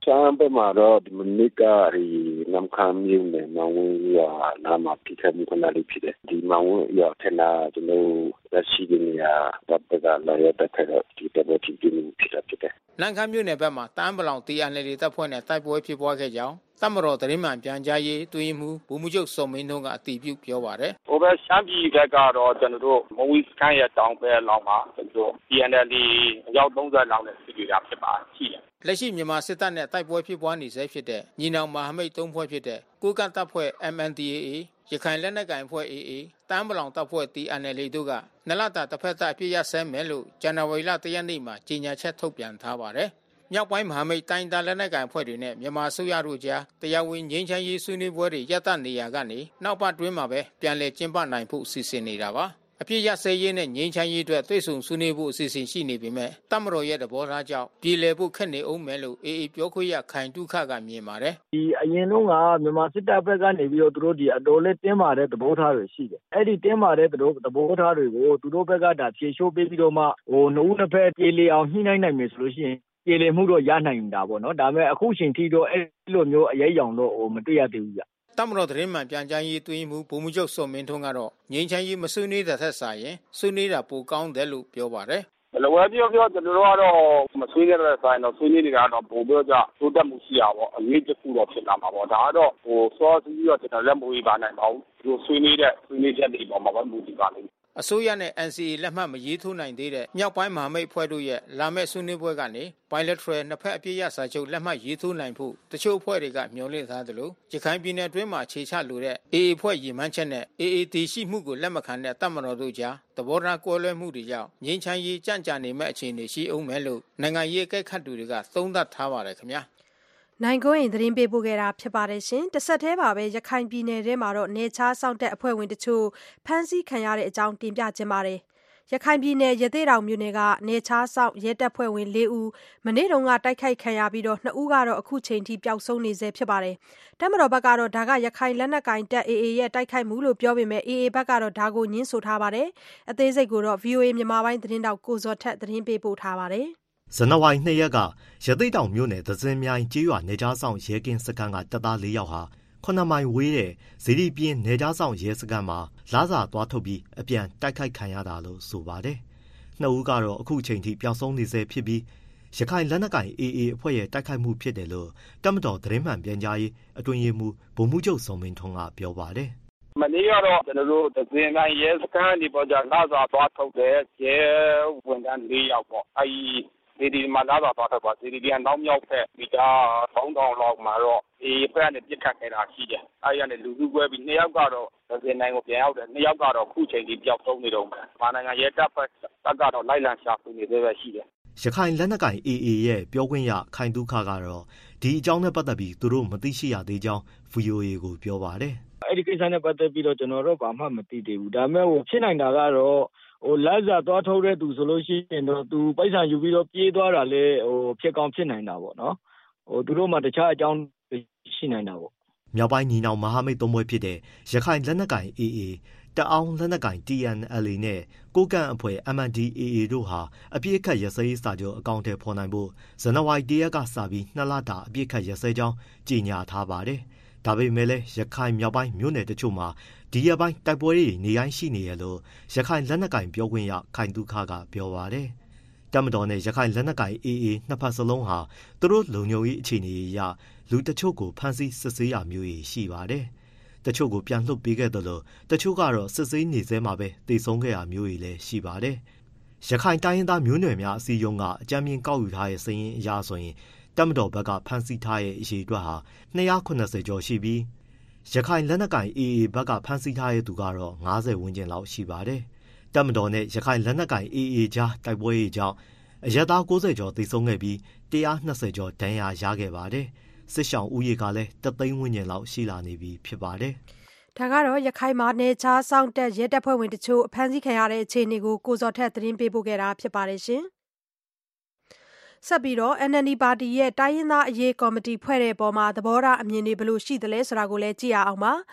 စံပမာတော့ဒီမနစ်ကဒီနမ်ခမ်းမြို့နယ်မောင်ဝင်းရနာမှာပြည်သူ့ခဏလေးဖြစ်တယ်ဒီမောင်ဝင်းရထနာကျွန်တော်ရရှိနေရတပ်ကလာရတဲ့ခါဒီတပ်ပေါ်ပြည်သူ့ဖြစ်တာဖြစ်တယ်နမ်ခမ်းမြို့နယ်ဘက်မှာတန်းပလောင် တီ အန် အယ် အေ တပ်ဖွဲ့နဲ့တိုက်ပွဲဖြစ်ပွားခဲ့ကြောင်းတပ်မတော်သတင်းမှန်ပြန်ကြားရေးတွင်မှုဗိုလ်မှူးချုပ်စောမင်းထွန်းကအတည်ပြုပြောပါတယ်ဟိုဘက်ရှမ်းပြည်ဘက်ကတော့ကျွန်တော်တို့မဝီစခန်းရဲ့တောင်ဘက်လောက်မှာကျွန်တော် တီ အန် အယ် အေ အယောက်သုံးဆယ်လောက်နဲ့ပြည်တာဖြစ်ပါရှိတယ်လက်ရှိမြန်မာစစ်တပ်နဲ့တိုက်ပွဲဖြစ်ပွားနေဆဲဖြစ်တဲ့ညီနောင်မဟာမိတ်သုံးဖွဲ့ဖြစ်တဲ့ကိုးကန့်တပ်ဖွဲ့ အမ် အန် ဒီ အေ အေ ရခိုင်လက်နက်ကိုင်အဖွဲ့ အေ အေ တန်းပလောင်တပ်ဖွဲ့ တီ အန် အယ် အေ တို့ကနလတာတစ်ဖက်သက်အပြစ်ရစဲမယ်လို့ဇန်နဝါရီလတစ်ရက်နေ့မှာကြေညာချက်ထုတ်ပြန်ထားပါတယ်မြောက်ပိုင်းမဟာမိတ်တိုင်းဒေသလက်နက်ကိုင်အဖွဲ့တွေနဲ့မြန်မာအစိုးရတို့ကြားတရားဝင်ငြိမ်းချမ်းရေးဆွေးနွေးပွဲတွေရပ်တန့်နေရာကနေနောက်ပတ်တွင်းမှာပဲပြန်လည်ကျင်းပနိုင်ဖို့စီစဉ်နေတာပါအပြည့်ရစဲရေးနဲ့ငြိမ်းချမ်းရေးအတွက်တွေ့ဆုံဆွေးနွေးဖို့အစီအစဉ်ရှိနေပေမဲ့တပ်မတော်ရဲ့သဘောထားကြောင့်ပြည်လည်ဖို့ခက်နေအောင်မယ်လို့ အေ အေ ပြောခွင့်ရခိုင်တုခကမြင်ပါတယ်ဒီအရင်တော့ကမြန်မာစစ်တပ်ဘက်ကနေပြီးတော့သူတို့ဒီအတော်လေးတင်းမာတဲ့သဘောထားတွေရှိတယ်အဲ့ဒီတင်းမာတဲ့သဘောထားတွေကိုသူတို့ဘက်ကဒါဖြေလျှော့ပေးပြီးတော့မှဟိုနှုတ်နှစ်ဖက်ပြေလည်အောင်ညှိနှိုင်းနိုင်မယ်ဆိုလို့ရှိရင်ပြေလည်မှုတော့ရနိုင်တာပေါ့နော်ဒါပေမဲ့အခုချိန်ထိတော့အဲ့လိုမျိုးအရေးအယောင်တော့ဟိုမတွေ့ရသေးဘူးဗျတပ်မတော်သတင်းမှန်ပြန်ကြားရေးတွင်မှုဗိုလ်မှူးချုပ်စောမင်းထွန်းကတော့ငြိမ်းချမ်းရေးမဆွေးနွေးတဲ့ထက်စာရင်ဆွေးနွေးတာပိုကောင်းတယ်လို့ပြောပါတယ်ဘယ်လိုပဲပြောပြောကျွန်တော်တို့ကတော့မဆွေးနွေးတဲ့ဆိုင်တော့ဆွေးနွေးနေတာတော့ပိုပြောကြတိုးတက်မှုရှိရပါဘောအရေးတစ်ခုတော့ဖြစ်လာမှာပေါ့ဒါကတော့ဟိုစောစီးပြီးတော့ကျွန်တော်လက်မဝေးပါနိုင်ပါဘူးဒီဆွေးနွေးတဲ့ဆွေးနွေးချက်တွေပေါ်မှာပဲမူတည်ပါလိမ့်မယ်အစိုးရနဲ့ အန် စီ အေ လက်မှတ်မရေးထိုးနိုင်သေးတဲ့မြောက်ပိုင်းမဟာမိတ်အဖွဲ့တို့ရဲ့လာမယ့်ဆွေးနွေးပွဲကနေ bilateral နှစ်ဖက်အပြည့်ရစာချုပ်လက်မှတ်ရေးထိုးနိုင်ဖို့တချို့အဖွဲ့တွေကမျှော်လင့်ထားသလိုရခိုင်ပြည်နယ်အတွင်းမှာခြေချလိုတဲ့ အေ အေ အဖွဲ့ရည်မှန်းချက်နဲ့ အေ အေ တည်ရှိမှုကိုလက်မခံတဲ့တပ်မတော်တို့ကြားသဘောထားကွဲလွဲမှုတွေကြောင့်ငြိမ်းချမ်းရေးကြန့်ကြာနေမဲ့အခြေအနေရှိအောင်မယ်လို့နိုင်ငံရေးအကဲခတ်သူတွေကသုံးသပ်ထားပါတယ်ခင်ဗျာနိုင်ကွန်းရင်သတင်းပေးပို့ခဲ့တာဖြစ်ပါတယ်ရှင်။တစ်ဆက်တည်းပါပဲရခိုင်ပြည်နယ်ထဲမှာတော့နေချားစောင့်တဲ့အဖွဲ့ဝင်တချို့ဖမ်းဆီးခံရတဲ့အကြောင်းတင်ပြခြင်းပါတယ်။ရခိုင်ပြည်နယ်ရသေ့တောင်မြို့နယ်ကနေချားစောင့်ရဲတပ်ဖွဲ့ဝင်လေးဦးမနေ့တုန်းကတိုက်ခိုက်ခံရပြီးတော့နှစ်ဦးကတော့အခုချိန်ထိပျောက်ဆုံးနေဆဲဖြစ်ပါတယ်။တပ်မတော်ဘက်ကတော့ဒါကရခိုင်လက်နက်ကင်တပ် အေ အေ ရဲ့တိုက်ခိုက်မှုလို့ပြောပေမဲ့ အေ အေ ဘက်ကတော့ဒါကိုညှင်းဆိုထားပါတယ်။အသေးစိတ်ကိုတော့ ဗီအိုအေ မြန်မာပိုင်းသတင်းတောက်ကိုဇော်ထက်သတင်းပေးပို့ထားပါတယ်။ဇန်နဝါရီနှစ်ရက်ကရသေ့တောင်မြို့နယ်သဇင်မြိုင်ကျေးရွာနေကြားဆောင်ရဲကင်းစခန်းကတပ်သားလေးယောက်ဟာခုနှစ်မိုင်ဝေးတဲ့ဇီဒီပြင်းနေကြားဆောင်ရဲစခန်းမှာလာစာသွားထုတ်ပြီးအပြန်တိုက်ခိုက်ခံရတာလို့ဆိုပါတယ်။နှစ်ဦးကတော့အခုချိန်ထိပျောက်ဆုံးနေဆဲဖြစ်ပြီးရခိုင်လက်နက်ကိုင် အေ အေ အဖွဲ့ရဲ့တိုက်ခိုက်မှုဖြစ်တယ်လို့တပ်မတော်သတင်းမှန်ပြန်ကြားရေးအတွင်းရေးမှူးဗိုလ်မှူးချုပ်စောမင်းထွန်းကပြောပါတယ်မနေ့ကတော့ကျွန်တော်တို့သဇင်မြိုင်ရဲစခန်းဒီပေါ်ကြလာစာသွားထုတ်တဲ့ရဲဝန်ထမ်းလေးယောက်ပေါ့အဲဒီဒီမှာလာတော့တော့ပါဒီဒီကနောက်မြောက်ဖက်မိသားသုံးတောင်လောက်မှာတော့ဒီဖက်ကနေပြစ်ခတ်နေတာရှိတယ်အဲဒီကနေလူစုကွဲပြီးနှစ်ယောက်ကတော့သင်နိုင်ကိုပြန်ရောက်တယ်နှစ်ယောက်ကတော့ခုချိန်ကြီးပျောက်ဆုံးနေတော့ဘာနိုင်ငံရဲတပ်ဖွဲ့တပ်ကတော့လိုက်လံရှာဖွေနေသေးပဲရှိတယ်ရခိုင်လက်နက်ကိုင် အေ အေ ရဲ့ပြောခွင့်ရခိုင်တုခကတော့ဒီအကြောင်းနဲ့ပတ်သက်ပြီးသူတို့မသိရှိရသေးကြောင်း ဗီအိုအေ ကိုပြောပါတယ်အဲ့ဒီကိစ္စနဲ့ပတ်သက်ပြီးတော့ကျွန်တော်တို့ဘာမှမသိသေးဘူးဒါပေမဲ့ဟိုဖြစ်နိုင်တာကတော့ဟိုလက်စာသွားထုတ်တဲ့သူဆိုလို့ရှိရင်တော့သူပိုက်ဆံယူပြီးတော့ပြေးသွားတာလေဟိုဖြစ်ကောင်းဖြစ်နိုင်တာပေါ့နော်ဟိုသူတို့မှတခြားအကြောင်းရှိနိုင်တာပေါ့မြောက်ပိုင်းညီနောင်မဟာမိတ်သုံးဘွဲဖြစ်တဲ့ရခိုင်လက်နက်ကိုင် အေ အေ တအောင်းလက်နက်ကိုင် တီ အန် အယ် အေ နဲ့ကိုကန့်အဖွဲ့ အမ် အန် ဒီ အေ အေ တို့ဟာအပြစ်အခတ်ရစဲရေးစာချုပ်အကောင့်ထဲဖော်နိုင်ဖို့ဇန်နဝါရီတရက်ကစပြီးနှစ်လတာအပြစ်အခတ်ရစဲကြောင်းကြေညာထားပါတယ်ဒါပေမဲ့လည်းရခိုင်မြောက်ပိုင်းမြို့နယ်တချို့မှာဒီရက်ပိုင်းတိုက်ပွဲတွေနေတိုင်းရှိနေရလို့ရခိုင်လက်နက်ကိုင်ပြောခွင့်ရခိုင်တုခကပြောပါတယ်။တပ်မတော်နဲ့ရခိုင်လက်နက်ကိုင် အေ အေ နှစ်ဖက်စလုံးဟာသူတို့လုံခြုံရေးအခြေအနေအရလူတချို့ကိုဖမ်းဆီးစစ်ဆေးရမျိုးရှိပါတယ်။တချို့ကိုပြန်လွှတ်ပေးခဲ့တယ်လို့တချို့ကတော့စစ်ဆေးနေစဲမှာပဲတိတ်ဆုံးခဲ့ရမျိုးတွေလည်းရှိပါတယ်။ရခိုင်တိုင်းရင်းသားမျိုးနွယ်များအစည်းအရုံးကအကြမ်းမြင်ကောက်ယူထားတဲ့စာရင်းအရဆိုရင်တပ်မတော်ဘက်ကဖမ်းဆီးထားတဲ့အရေအတွက်ဟာနှစ်ရာခုနှစ်ဆယ်ကျော်ရှိပြီးရခိုင်လက်နက်ကိုင် အေ အေ ဘက်ကဖမ်းဆီးထားတဲ့သူကတော့ငါးဆယ်ဝန်းကျင်လောက်ရှိပါတယ်။တပ်မတော်နဲ့ရခိုင်လက်နက်ကိုင် အေ အေ ကြားတိုက်ပွဲတွေကြောင့်အရပ်သားကိုးဆယ်ကျော်သေဆုံးခဲ့ပြီး၁၂၀ကျော်ဒဏ်ရာရခဲ့ပါတယ်။စစ်ရှောင်ဦးရေကလည်းတသိန်းဝန်းကျင်လောက်ရှိလာနေပြီဖြစ်ပါတယ်။ဒါကတော့ရခိုင်မှာနေချားစောင့်တဲ့ရဲတပ်ဖွဲ့ဝင်တချို့အဖမ်းဆီးခံရတဲ့အခြေအနေကိုကိုဇော်ထက်သတင်းပေးပို့ခဲ့တာဖြစ်ပါတယ်ရှင်။ဆက်ပြီးတော့ အန် အယ်လ် ဒီ ပါတီရဲ့တိုင်းရင်းသားအရေးကော်မတီဖွဲ့တဲ့အပေါ်မှာသဘောထားအမြင်တွေဘယ်လိုရှိသလဲဆိုတာကိုလည်းကြည့်ရအောင်ပါ။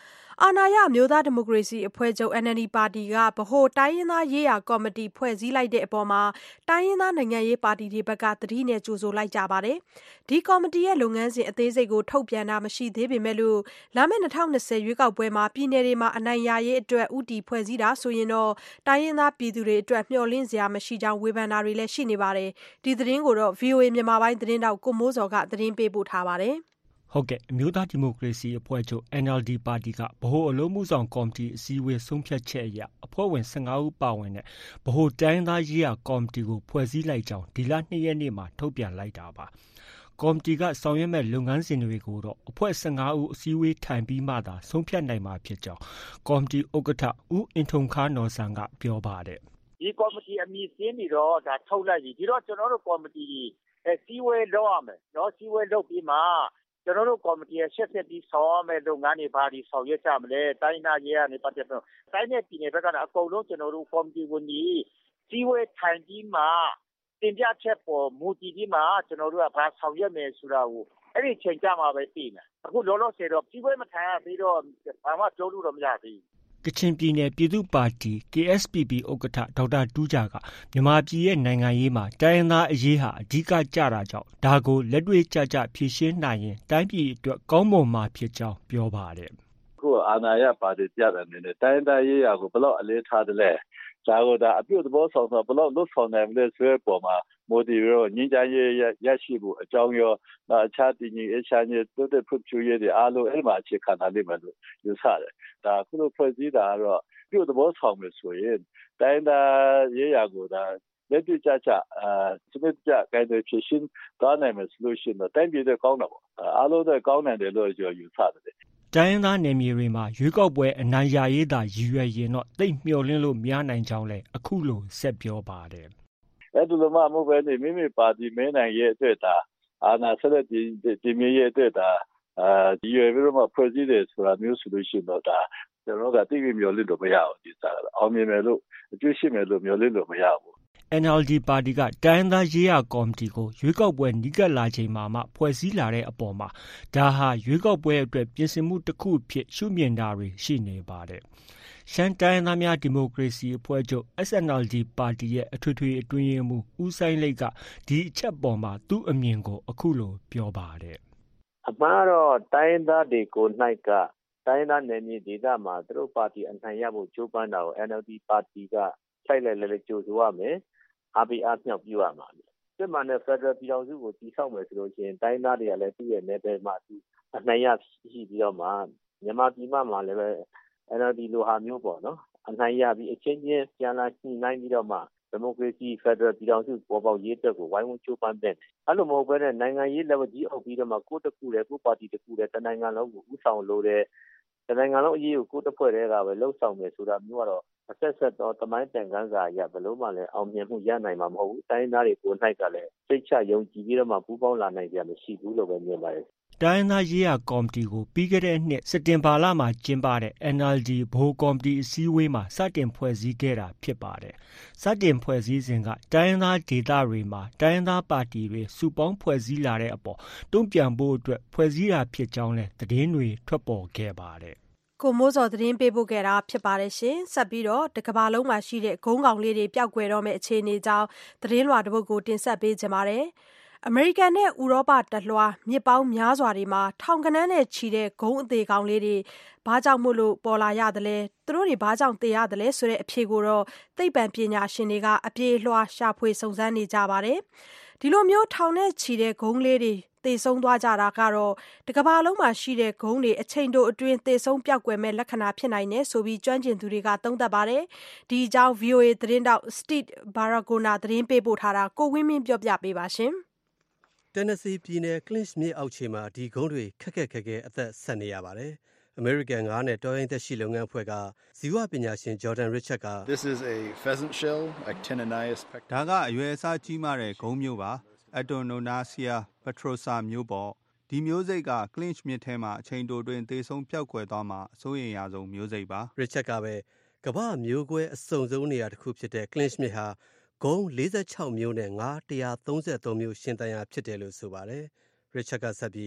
အာဏာရအမျိုးသားဒီမိုကရေစီအဖွဲ့ချုပ် N L D ပါတီကဗဟိုတိုင်းရင်းသားရေးရာကော်မတီဖွဲ့စည်းလိုက်တဲ့အပေါ်မှာတိုင်းရင်းသားနိုင်ငံရေးပါတီတွေဘက်ကသတိနဲ့ကြိုဆိုလိုက်ကြပါတယ်။ဒီကော်မတီရဲ့လုပ်ငန်းစဉ်အသေးစိတ်ကိုထုတ်ပြန်တာမရှိသေးပေမဲ့လို့လာမယ့်၂၀၂၀ရွေးကောက်ပွဲမှာပြည်내တွေမှာအနိုင်ရရေးအတွက်ဦးတည်ဖွဲ့စည်းတာဆိုရင်တော့တိုင်းရင်းသားပြည်သူတွေအတွက်မျှော်လင့်စရာမရှိကြောင်းဝေဖန်တာတွေလည်းရှိနေပါတယ်။ဒီသတင်းကိုတော့ V O A မြန်မာပိုင်းသတင်းတောက်ကိုမိုးစောကသတင်းပေးပို့ထားပါတယ်။ဟုတ်ကဲ့အမျိုးသားဒီမိုကရေစီအဖွဲ့ချုပ် N L D ပါတီကဗဟိုအလုံးမှုဆောင်ကော်မတီအစည်းအဝေးဆုံးဖြတ်ချက်အရအဖွဲ့ဝင်၁၅ဦးပါဝင်တဲ့ဗဟိုတိုင်းသားရေးရာကော်မတီကိုဖွဲ့စည်းလိုက်ကြောင်းဒီလ၂ရက်နေ့မှာထုတ်ပြန်လိုက်တာပါ။ကော်မတီကဆောင်ရွက်မဲ့လုပ်ငန်းစဉ်တွေကိုတော့အဖွဲ့၁၅ဦးအစည်းအဝေးထိုင်ပြီးမှသာဆုံးဖြတ်နိုင်မှာဖြစ်ကြောင်းကော်မတီဥက္ကဋ္ဌဦးအင်ထုံခါနော်ဆန်ကပြောပါတယ်။ဒီကော်မတီအမည်စင်းပြီးတော့ဒါထုတ်လိုက်ပြီဒီတော့ကျွန်တော်တို့ကော်မတီအစည်းအဝေးလုပ်ရမယ်နော်အစည်းအဝေးလုပ်ပြီးမှကျွန်တော်တို့ကော်မတီရဲ့ရှက်ဆက်ပြီးဆောင်ရမယ့်လုပ်ငန်းတွေဘာတွေဆောင်ရွက်ကြမလဲတိုင်းနာရေးကနေပတ်သက်ပြီးတိုင်းနဲ့ပြည်နယ်ဘက်ကတော့အကုန်လုံးကျွန်တော်တို့ကော်မတီဝင်ကြီးစီဝဲထိုင်ပြီးမှတင်ပြချက်ပေါ်မူတည်ပြီးမှကျွန်တော်တို့ကဘာဆောင်ရွက်မယ်ဆိုတာကိုအဲ့ဒီချိန်ကြမှာပဲသိမယ်အခုလောလောဆယ်တော့စီဝဲမထိုင်ရသေးတော့ဘာမှပြောလို့တော့မရသေးဘူးကချင်ပြည်နယ်ပြည်သူ့ပါတီ K S P P ဥက္ကဋ္ဌဒေါက်တာတူးဂျာကမြန်မာပြည်ရဲ့နိုင်ငံရေးမှာတိုင်းရင်းသားအရေးဟာအဓိကကျတာကြောင့်ဒါကိုလက်တွေ့ကျကျဖြေရှင်းနိုင်ရင်တိုင်းပြည်အတွက်ကောင်းမွန်မှာဖြစ်ကြောင်းပြောပါတယ်။အခုအာဏာရပါတီပြတဲ့အနေနဲ့တိုင်းရင်းသားရေးရာကိုဘယ်လောက်အလေးထားတယ်လဲဒါကိုဒါအပြုတ်သဘောဆောင်တော့ဘယ်လောက်လွတ်ဆောင်နိုင်မလဲဆိုတဲ့ပုံမှာမိုဒီရောညင်ကြရေးရရှိဖို့အကြောင်းရောအခြားတည်ငြိမ်အေးချမ်းရေးတိုးတက်ဖွံ့ဖြိုးရေးတွေအားလုံးအဲ့မှာအခြေခံထားလိမ့်မယ်လို့ယူဆတယ်။ဒါခုလိုဖွဲ့စည်းတာကတော့ပြုတ်သဘောဆောင်မယ်ဆိုရင်တိုင်းသားရေးရာကိုဒါလက်တွေ့ကျကျအာစနစ်ကျကိုင်းတဲ့ဖြစ်ရှင်သွားနိုင်မယ်ဆိုလို့ရှိရင်တိုင်းပြည်တွေကောင်းတာပေါ့အားလုံးတွေကောင်းနိုင်တယ်လို့ကျွန်တော်ယူဆတယ်တိုင်းရင်းသားနယ်မြေတွေမှာရွေးကောက်ပွဲအနိုင်ရရေးသာရည်ရွယ်ရင်တော့တိတ်မျှော်လင့်လို့မရနိုင်ကြောင်းလဲအခုလိုဆက်ပြောပါတယ်။အဲ့ဒီလိုမှမဟုတ်ဘဲနဲ့မိမိပါတီမဲနိုင်ရဲ့အတွက်ဒါအာဏာဆက်လက်ဒီမြေရဲ့အတွက်ဒါအာဒီရွယ်ပြီးတော့မှဖွဲ့စည်းတယ်ဆိုတာမျိုးဆိုလို့ရှိရင်တော့ဒါကျွန်တော်ကတိကျမျှော်လင့်လို့မရဘူးဒီစားအောင်မြင်မယ်လို့အကျိုးရှိမယ်လို့မျှော်လင့်လို့မရဘူး N L D ပါတီကတိုင်းသားရေးရာကော်မတီကိုရွေးကောက်ပွဲနီးကပ်လာချိန်မှာမှဖွဲ့စည်းလာတဲ့အပေါ်မှာဒါဟာရွေးကောက်ပွဲအတွက်ပြင်ဆင်မှုတစ်ခုဖြစ်ရှုမြင်တာတွေရှိနေပါတယ်။ရှမ်းတိုင်းသားများဒီမိုကရေစီအဖွဲ့ချုပ် S N L D ပါတီရဲ့အထွေထွေအတွင်းရေးမှူးဦးဆိုင်လိတ်ကဒီအချက်ပေါ်မှာသူ့အမြင်ကိုအခုလိုပြောပါတယ်။အမှားတော့တိုင်းသားတွေကိုနိုင်ကတိုင်းသားနယ်မြေဒေသမှာသူတို့ပါတီအနိုင်ရဖို့ကြိုးပမ်းတာကို N L D ပါတီကထိုက်လိုက်လဲလဲကြိုးဆိုရမယ်။အားပေးအားမြောက်ပြုရမှာလေစစ်မှန်တဲ့ Federal ပြည်ထောင်စုကိုတည်ဆောက်မယ်ဆိုလို့ရှိရင်တိုင်းသားတွေကလည်းသူ့ရဲ့နယ်ပယ်မှာသူအနိုင်ရရှိပြီးတော့မှမြန်မာပြည်မှာလည်းပဲ N L D လိုဟာမျိုးပေါ့နော်အနိုင်ရပြီးအချင်းချင်းပြန်လာညှိနှိုင်းပြီးတော့မှဒီမိုကရေစီ Federal ပြည်ထောင်စုပေါ်ပေါက်ရေးအတွက်ကိုဝိုင်းဝန်းကြိုးပမ်းတဲ့အဲ့လိုမဟုတ်ဘဲနဲ့နိုင်ငံရေးလက်ဝကြီးအုပ်ပြီးတော့မှကိုယ့်တစ်ခုတည်းကိုယ့်ပါတီတစ်ခုတည်းတနိုင်ငံလုံးကိုဥဆောင်လို့တဲ့တနိုင်ငံလုံးအရေးကိုကိုယ့်တစ်ဖွဲ့တည်းကပဲလှုပ်ဆောင်မယ်ဆိုတာမျိုးကတော့အဆက်ဆက်တော့တမိုင်းတန်ခန်းစာရဘယ်လို့မှလည်းအောင်မြင်မှုရနိုင်မှာမဟုတ်ဘူးတိုင်းသားတွေကိုနိုင်ကလည်းစိတ်ချယုံကြည်ပြီးတော့မှပူးပေါင်းလာနိုင်ကြမရှိဘူးလို့ပဲမြင်ပါတယ်တိုင်းသားရေးရာကော်မတီကိုပြီးခဲ့တဲ့နှစ်စက်တင်ဘာလမှာကျင်းပတဲ့ N L D ဗဟိုကော်မတီအစည်းအဝေးမှာစတင်ဖွဲ့စည်းခဲ့တာဖြစ်ပါတယ်။စတင်ဖွဲ့စည်းစဉ်ကတိုင်းသားဒေသတွေမှာတိုင်းသားပါတီတွေစုပေါင်းဖွဲ့စည်းလာတဲ့အပေါ်တုံ့ပြန်ဖို့အတွက်ဖွဲ့စည်းတာဖြစ်ကြောင်းလည်းသတင်းတွေထွက်ပေါ်ခဲ့ပါတယ်ကိုမိုးစောသတင်းပေးပို့ခဲ့တာဖြစ်ပါတယ်ရှင်ဆက်ပြီးတော့တကဘာလုံးမှာရှိတဲ့ဂုံးကောင်လေးတွေပျောက်ကွယ်တော့မယ့်အခြေအနေကြောင်းသတင်းလွှာတစ်ပုဒ်ကိုတင်ဆက်ပေးကြပါမယ်အမေရိကန်နဲ့ဥရောပတလွှာမြစ်ပေါင်းများစွာတွေမှာထောင်ကနန်းနဲ့ချီတဲ့ဂုံးအသေးကောင်လေးတွေဘာကြောင့်မို့လို့ပေါ်လာရတယ်လဲသူတို့တွေဘာကြောင့်သေရတယ်လဲဆိုတဲ့အဖြေကိုတော့သိပ္ပံပညာရှင်တွေကအပြေးလွှာရှာဖွေစုံစမ်းနေကြပါတယ်ဒီလိုမျိုးထောင်နဲ့ချီတဲ့ဂုံးလေးတွေသေဆုံးသွားကြတာကတော့တကဘာလုံးမှာရှိတဲ့ဂုံးတွေအချိန်တိုအတွင်းသေဆုံးပျောက်ကွယ်မဲ့လက္ခဏာဖြစ်နိုင်တယ်ဆိုပြီးကျွမ်းကျင်သူတွေကသုံးသပ်ပါတယ်ဒီအကြောင်း V O A သတင်းတောက် Steve Baragona သတင်းပေးပို့ထားတာကိုဝင်းမင်းပြောပြပေးပါရှင်တန်နစီပြည်နယ် Clinch မြစ်အောက်ခြေမှာဒီဂုံးတွေခက်ခက်ခဲခဲအသက်ဆက်နေရပါတယ်အမေရိကန်ငါးနဲ့တော်ရင်သက်ရှိလုပ်ငန်းအဖွဲ့ကဇီဝပညာရှင် Jordan Richard က This is a pheasant shell Actinius pectoris ဒါကအရွယ်အစားကြီးမားတဲ့ဂုံးမျိုးပါActinonacia petrosa မျိုးပေါ့ဒီမျိုးစိတ်က Clinch မြစ်ထဲမှာအချိန်တိုတွင်သေဆုံးပျောက်ကွယ်သွားမှာအစိုးရိမ်ရဆုံးမျိုးစိတ်ပါ Richard ကပဲကမ္ဘာမျိုးကွဲအစုံဆုံးနေရာတစ်ခုဖြစ်တဲ့ Clinch မြစ်ဟာဂုံးလေးဆ၆မျိုးနဲ့ငါး၁၃၃မျိုးရှင်သန်ရာဖြစ်တယ်လို့ဆိုပါတယ် Richard ကဆက်ပြီး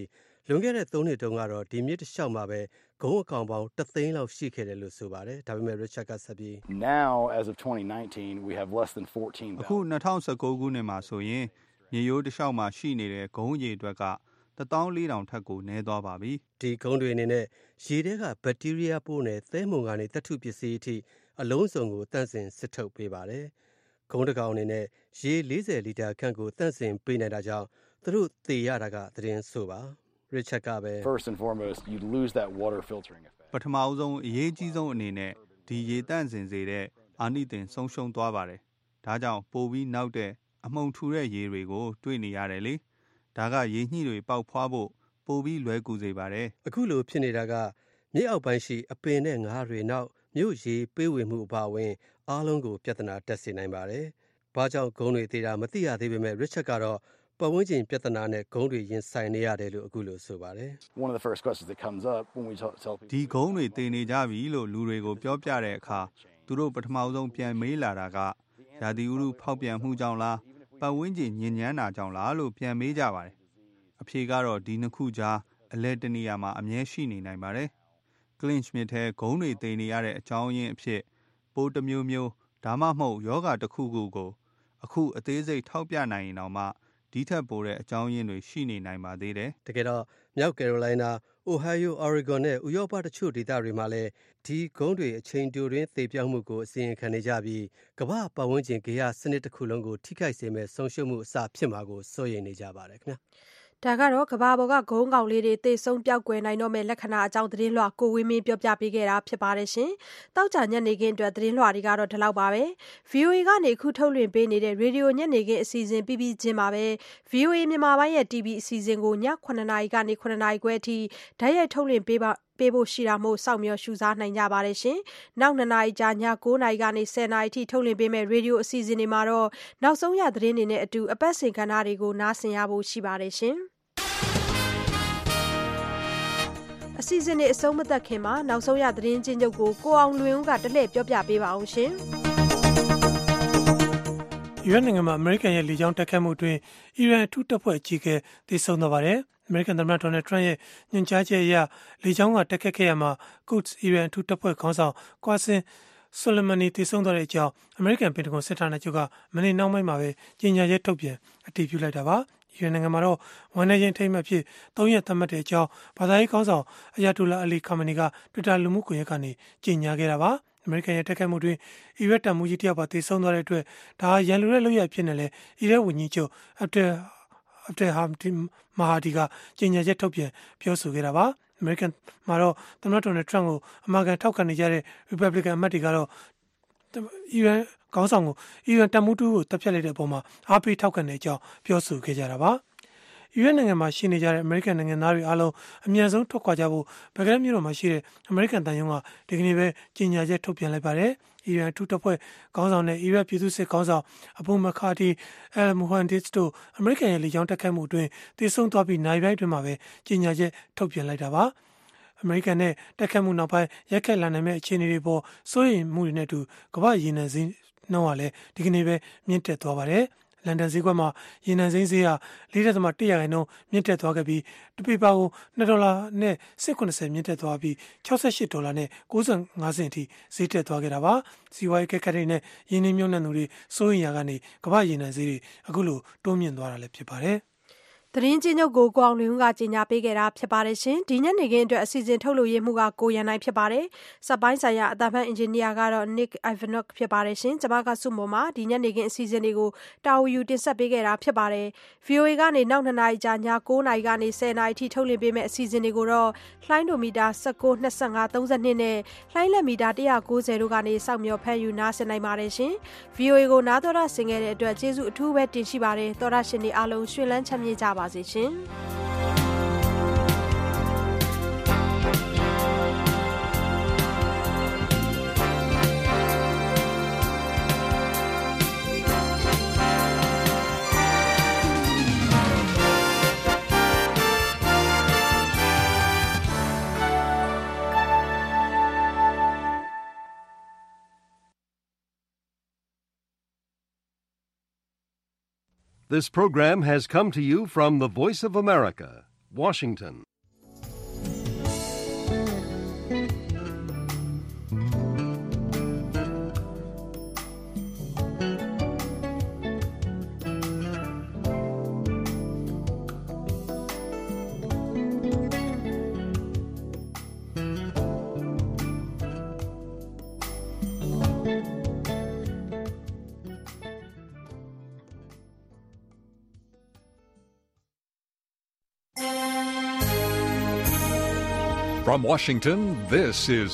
လွန်ခဲ့တဲ့သုံးနှစ်တုန်းကတော့ဒီမြစ်တစ်လျှောက်မှာပဲဂုံးအကောင်ပေါင်းတစ်သိန်းလောက်ရှိခဲ့တယ်လို့ဆိုပါတယ်ဒါပေမဲ့ Richard ကဆက်ပြီး Now as of twenty nineteen we have less than fourteen အခု၂၀၁၉ခုနှစ်မှာဆိုရင်မြေရိုးတစ်လျှောက်မှာရှိနေတဲ့ဂုံးရေအတွက်ကတစ်သောင်းလေးထောင်ထက်ကိုနည်းသွားပါပြီဒီဂုံးတွေအနေနဲ့ရေထဲကဘက်တီးရီးယားပိုးနဲ့သဲမုန်ကနေသတ္ထုပစ္စည်းအထိအလုံးစုံကိုတန့်စင်စစ်ထုတ်ပေးပါတယ်ဂုံးတစ်ကောင်အနေနဲ့ရေ၄၀လီတာခန့်ကိုတန့်စင်ပေးနိုင်တာကြောင့်သူတို့သေရတာကသတင်းဆိုပါ Richard ကပဲ First and foremost you lose that water filtering effect ပထမအဆုံးအရေးကြီးဆုံးအနေနဲ့ဒီရေတန့်စင်စေတဲ့အာနိသင်ဆုံးရှုံးသွားပါတယ်ဒါကြောင့်ပိုပြီးနောက်တဲ့အမှုန်ထူတဲ့ရေတွေကိုတွေ့နေရတယ်လေဒါကရေညှိတွေပေါက်ဖွားဖို့ပိုပြီးလွယ်ကူစေပါတယ်အခုလိုဖြစ်နေတာကမြေအောက်ပိုင်းရှိအပင်နဲ့ငါးတွေနောက်မြို့ရေပေးဝေမှုအပါအဝင်အားလုံးကိုပြဿနာတက်စေနိုင်ပါတယ်ဘာကြောင့်ဂုံးတွေသေးတာမသိရသေးပေမဲ့ Richard ကတော့ပတ်ဝန်းကျင်ပြဿနာနဲ့ဂုံးတွေရင်ဆိုင်နေရတယ်လို့အခုလိုဆိုပါတယ် One of the first questions that comes up when we talk tell people ဒီဂုံးတွေသေနေကြပြီလို့လူတွေကိုပြောပြတဲ့အခါသူတို့ပထမဆုံးပြန်မေးလာတာကရာသီဥတုဖောက်ပြန်မှုကြောင့်လားပတ်ဝန်းကျင်ညစ်ညမ်းတာကြောင့်လားလို့ပြန်မေးကြပါတယ်အဖြေကတော့ဒီနှစ်ခုကြားအလဲတနေရာမှာအမြဲရှိနေနိုင်ပါတယ် Clinch မြစ်ထဲဂုံးတွေသေနေရတဲ့အကြောင်းရင်းအဖြစ်ပိုးတစ်မျိုးမျိုးဒါမှမဟုတ်ယောဂတစ်ခုခုကိုအခုအသေးစိတ်ထောက်ပြနိုင်ရင်တော့မှဒီထက်ပိုတဲ့အကြောင်းရင်းတွေရှိနေနိုင်ပါသေးတယ်တကယ်တော့မြောက်ကယ်ရိုလိုင်းနာ Ohio, Oregon နဲ့ဥရောပတချို့ဒေသတွေမှာလည်းဒီဂုံးတွေအချိန်တိုတွင်သေပြောင်းမှုကိုအစီရင်ခံနေကြပြီးကမ္ဘာပတ်ဝန်းကျင်ဂေဟစနစ်တစ်ခုလုံးကိုထိခိုက်စေမဲ့ဆုံးရှုံးမှုအစဖြစ်မှာကိုစိုးရိမ်နေကြပါတယ်ခင်ဗျာဒါကတော့ကဘာပေါ်ကဂုံးကောင်လေးတွေသေဆုံးပျောက်ကွယ်နိုင်တော့မဲ့လက္ခဏာအကြောင်းသတင်းလွှာကိုဝင်းမင်းပြောပြပေးခဲ့တာဖြစ်ပါတယ်ရှင်။တောက်ကြညနေခင်းအတွက်သတင်းလွှာတွေကတော့ဒီလောက်ပါပဲ။ V O A ကနေအခုထုတ်လွှင့်ပေးနေတဲ့ရေဒီယိုညနေခင်းအစီအစဉ်ပြီးပြီးချင်းပါပဲ။ V O A မြန်မာပိုင်းရဲ့ T V အစီအစဉ်ကိုညခုနှစ်နာရီကနေခုနှစ်နာရီခွဲအထိဓာတ်ရိုက်ထုတ်လွှင့်ပေးပါပေးဖို့ရှိတာမို့စောင့်မျှော်ရှုစားနိုင်ကြပါတယ်ရှင်။နောက်နှစ်နာရီကြာည၉နာရီကနေဆယ်နာရီထိထုတ်လွှင့်ပေးမဲ့ရေဒီယိုအစီအစဉ်တွေမှာတော့နောက်ဆုံးရသတင်းတွေနဲ့အတူအပတ်စဉ်ကဏ္ဍတွေကိုနားဆင်ရဖို့ရှိပါတယ်ရှင်။အစီအစဉ်တွေအဆုံးမသတ်ခင်မှာနောက်ဆုံးရသတင်းချင်းချုပ်ကိုကိုအောင်လွင်ဦးကတလှည့်ပြောပြပေးပါအောင်ရှင်။အီရန်နိုင်ငံမှာအမေရိကန်ရဲ့လေကြောင်းတိုက်ခိုက်မှုအတွင်းအီရန်အထူးတပ်ဖွဲ့အကြီးအကဲသေဆုံးသွားပါတယ်။အမေရိကန်သမ္မတဒေါ်နယ်ထရန့်ရဲ့ညွှန်ကြားချက်အရလေကြောင်းကတိုက်ခိုက်ခဲ့ရမှာ Quds အီရန်အထူးတပ်ဖွဲ့ခေါင်းဆောင် Qassem Soleimani သေဆုံးသွားတဲ့အကြောင်းအမေရိကန်ပင်တဂွန်စစ်ဌာနချုပ်ကမနေ့နှောင်းပိုင်းမှာပဲကြေညာချက်ထုတ်ပြန်အတည်ပြုလိုက်တာပါ။အီရန်နိုင်ငံမှာတော့ဝန်내ချင်းထိမ့်မှဖြစ်သုံးရက်သတ်မှတ်တဲ့အကြောင်းဘာသာရေးခေါင်းဆောင်အယာတိုလာအလီခါမနီက Twitter လူမှုကွန်ရက်ကနေကြေညာခဲ့တာပါအမေရိကန်ရဲ့တိုက်ခိုက်မှုတွင်အီရတ်တပ်မှူးကြီးတယောက်ပါသေဆုံးသွားတဲ့အတွက်ဒါဟာရန်လူတဲ့လုပ်ရဖြစ်နေလေအီရတ်ဝန်ကြီးချုပ်အဗ်ဒယ်အဗ်ဒယ်ဟာဒီမာဟာဒီကကြေညာချက်ထုတ်ပြန်ပြောဆိုခဲ့တာပါအမေရိကန်မှာတော့သမ္မတဒေါ်နယ်ထရန့်ကိုအမာခံထောက်ခံနေကြတဲ့ Republican အမတ်တွေကတော့အီရန်ခေါင်းဆောင်ကိုအီရန်တပ်မှူးတူကိုတပ်ဖြတ်လိုက်တဲ့အပေါ်မှာအားပေးထောက်ခံတဲ့အကြောင်းပြောဆိုခဲ့ကြတာပါအီရန်နိုင်ငံမှာရှိနေကြတဲ့အမေရိကန်နိုင်ငံသားတွေအားလုံးအမြန်ဆုံးထွက်ခွာကြဖို့ဘဂဒက်မြို့တော်မှာရှိတဲ့အမေရိကန်တန်ယုံကဒီကနေ့ပဲကြေညာချက်ထုတ်ပြန်လိုက်ပါတယ်အီရန်ထူးတပ်ဖွဲ့ခေါင်းဆောင်နဲ့အီရတ်ပြည်သူ့စစ်ခေါင်းဆောင်အဘူမခါဒီအယ်မူဟန်ဒစ်တို့အမေရိကန်ရဲ့လေကြောင်းတိုက်ခိုက်မှုအတွင်းသေဆုံးသွားပြီးနိုင်ပိုင်းတွင်မှာပဲကြေညာချက်ထုတ်ပြန်လိုက်တာပါအမေရိကန်နဲ့တိုက်ခိုက်မှုနောက်ပိုင်းရက်ခက်လာနိုင်မဲ့အခြေအနေတွေပေါ်စိုးရိမ်မှုတွေနဲ့အတူကမ္ဘာရေနံဈေးနှုန်းကလည်းဒီကနေ့ပဲမြင့်တက်သွားပါတယ်လန်ဒန်ဈေးကွက်မှာရေနံစိမ်းဈေးဟာ ၄ ဒသမ ၁ ရာခိုင်နှုန်းမြင့်တက်သွားခဲ့ပြီးတပီပါကို၂ဒေါ်လာနဲ့၁၇၀မြင့်တက်သွားပြီး၆၈ဒေါ်လာနဲ့၉၅စင်အထိဈေးတက်သွားခဲ့တာပါစီးပွားရေးကက်ခတ်တွေနဲ့ရင်းနှီးမြှုပ်နှံသူတွေစိုးရိမ်ရာကနေကမ္ဘာရေနံဈေးတွေအခုလိုတိုးမြင့်သွားတာလည်းဖြစ်ပါတယ်သတင်းချင်းချုပ်ကိုကိုအောင်လင်းဦးကကြီးညာပေးခဲ့တာဖြစ်ပါတယ်ရှင်ဒီညနေခင်းအတွက်အစီအစဉ်ထုတ်လို့ရမှုကကိုရန်နိုင်ဖြစ်ပါတယ်စက်ပိုင်းဆိုင်ရာအတမန်အင်ဂျင်နီယာကတော့ Nick Ivanov ဖြစ်ပါတယ်ရှင်ကျွန်မကစုမော်မှာဒီညနေခင်းအစီအစဉ်တွေကိုတာဝယူတင်ဆက်ပေးခဲ့တာဖြစ်ပါတယ် V O A ကနေနောက်နှစ်နာရီကြာည၉နာရီကနေဆယ်နာရီထိထုတ်လွှင့်ပေးမယ့်အစီအစဉ်တွေကိုတော့လှိုင်းဒိုမီတာ၁၉ ၂၅ ၃၂နဲ့လှိုင်းလက်မီတာ၁၉၀တို့ကနေစောင့်မျှော်ဖမ်းယူနားဆင်နိုင်ပါတယ်ရှင် V O A ကိုနားတော်တာဆင်ခဲ့တဲ့အတွက်ကျေးဇူးအထူးပဲတင်ရှိပါတယ်တော်ရရှင်တွေအားလုံးရွှင်လန်းချမ်းမြေ့ကြပါစေရှင် This program has come to you from the Voice of America, Washington. From Washington, this is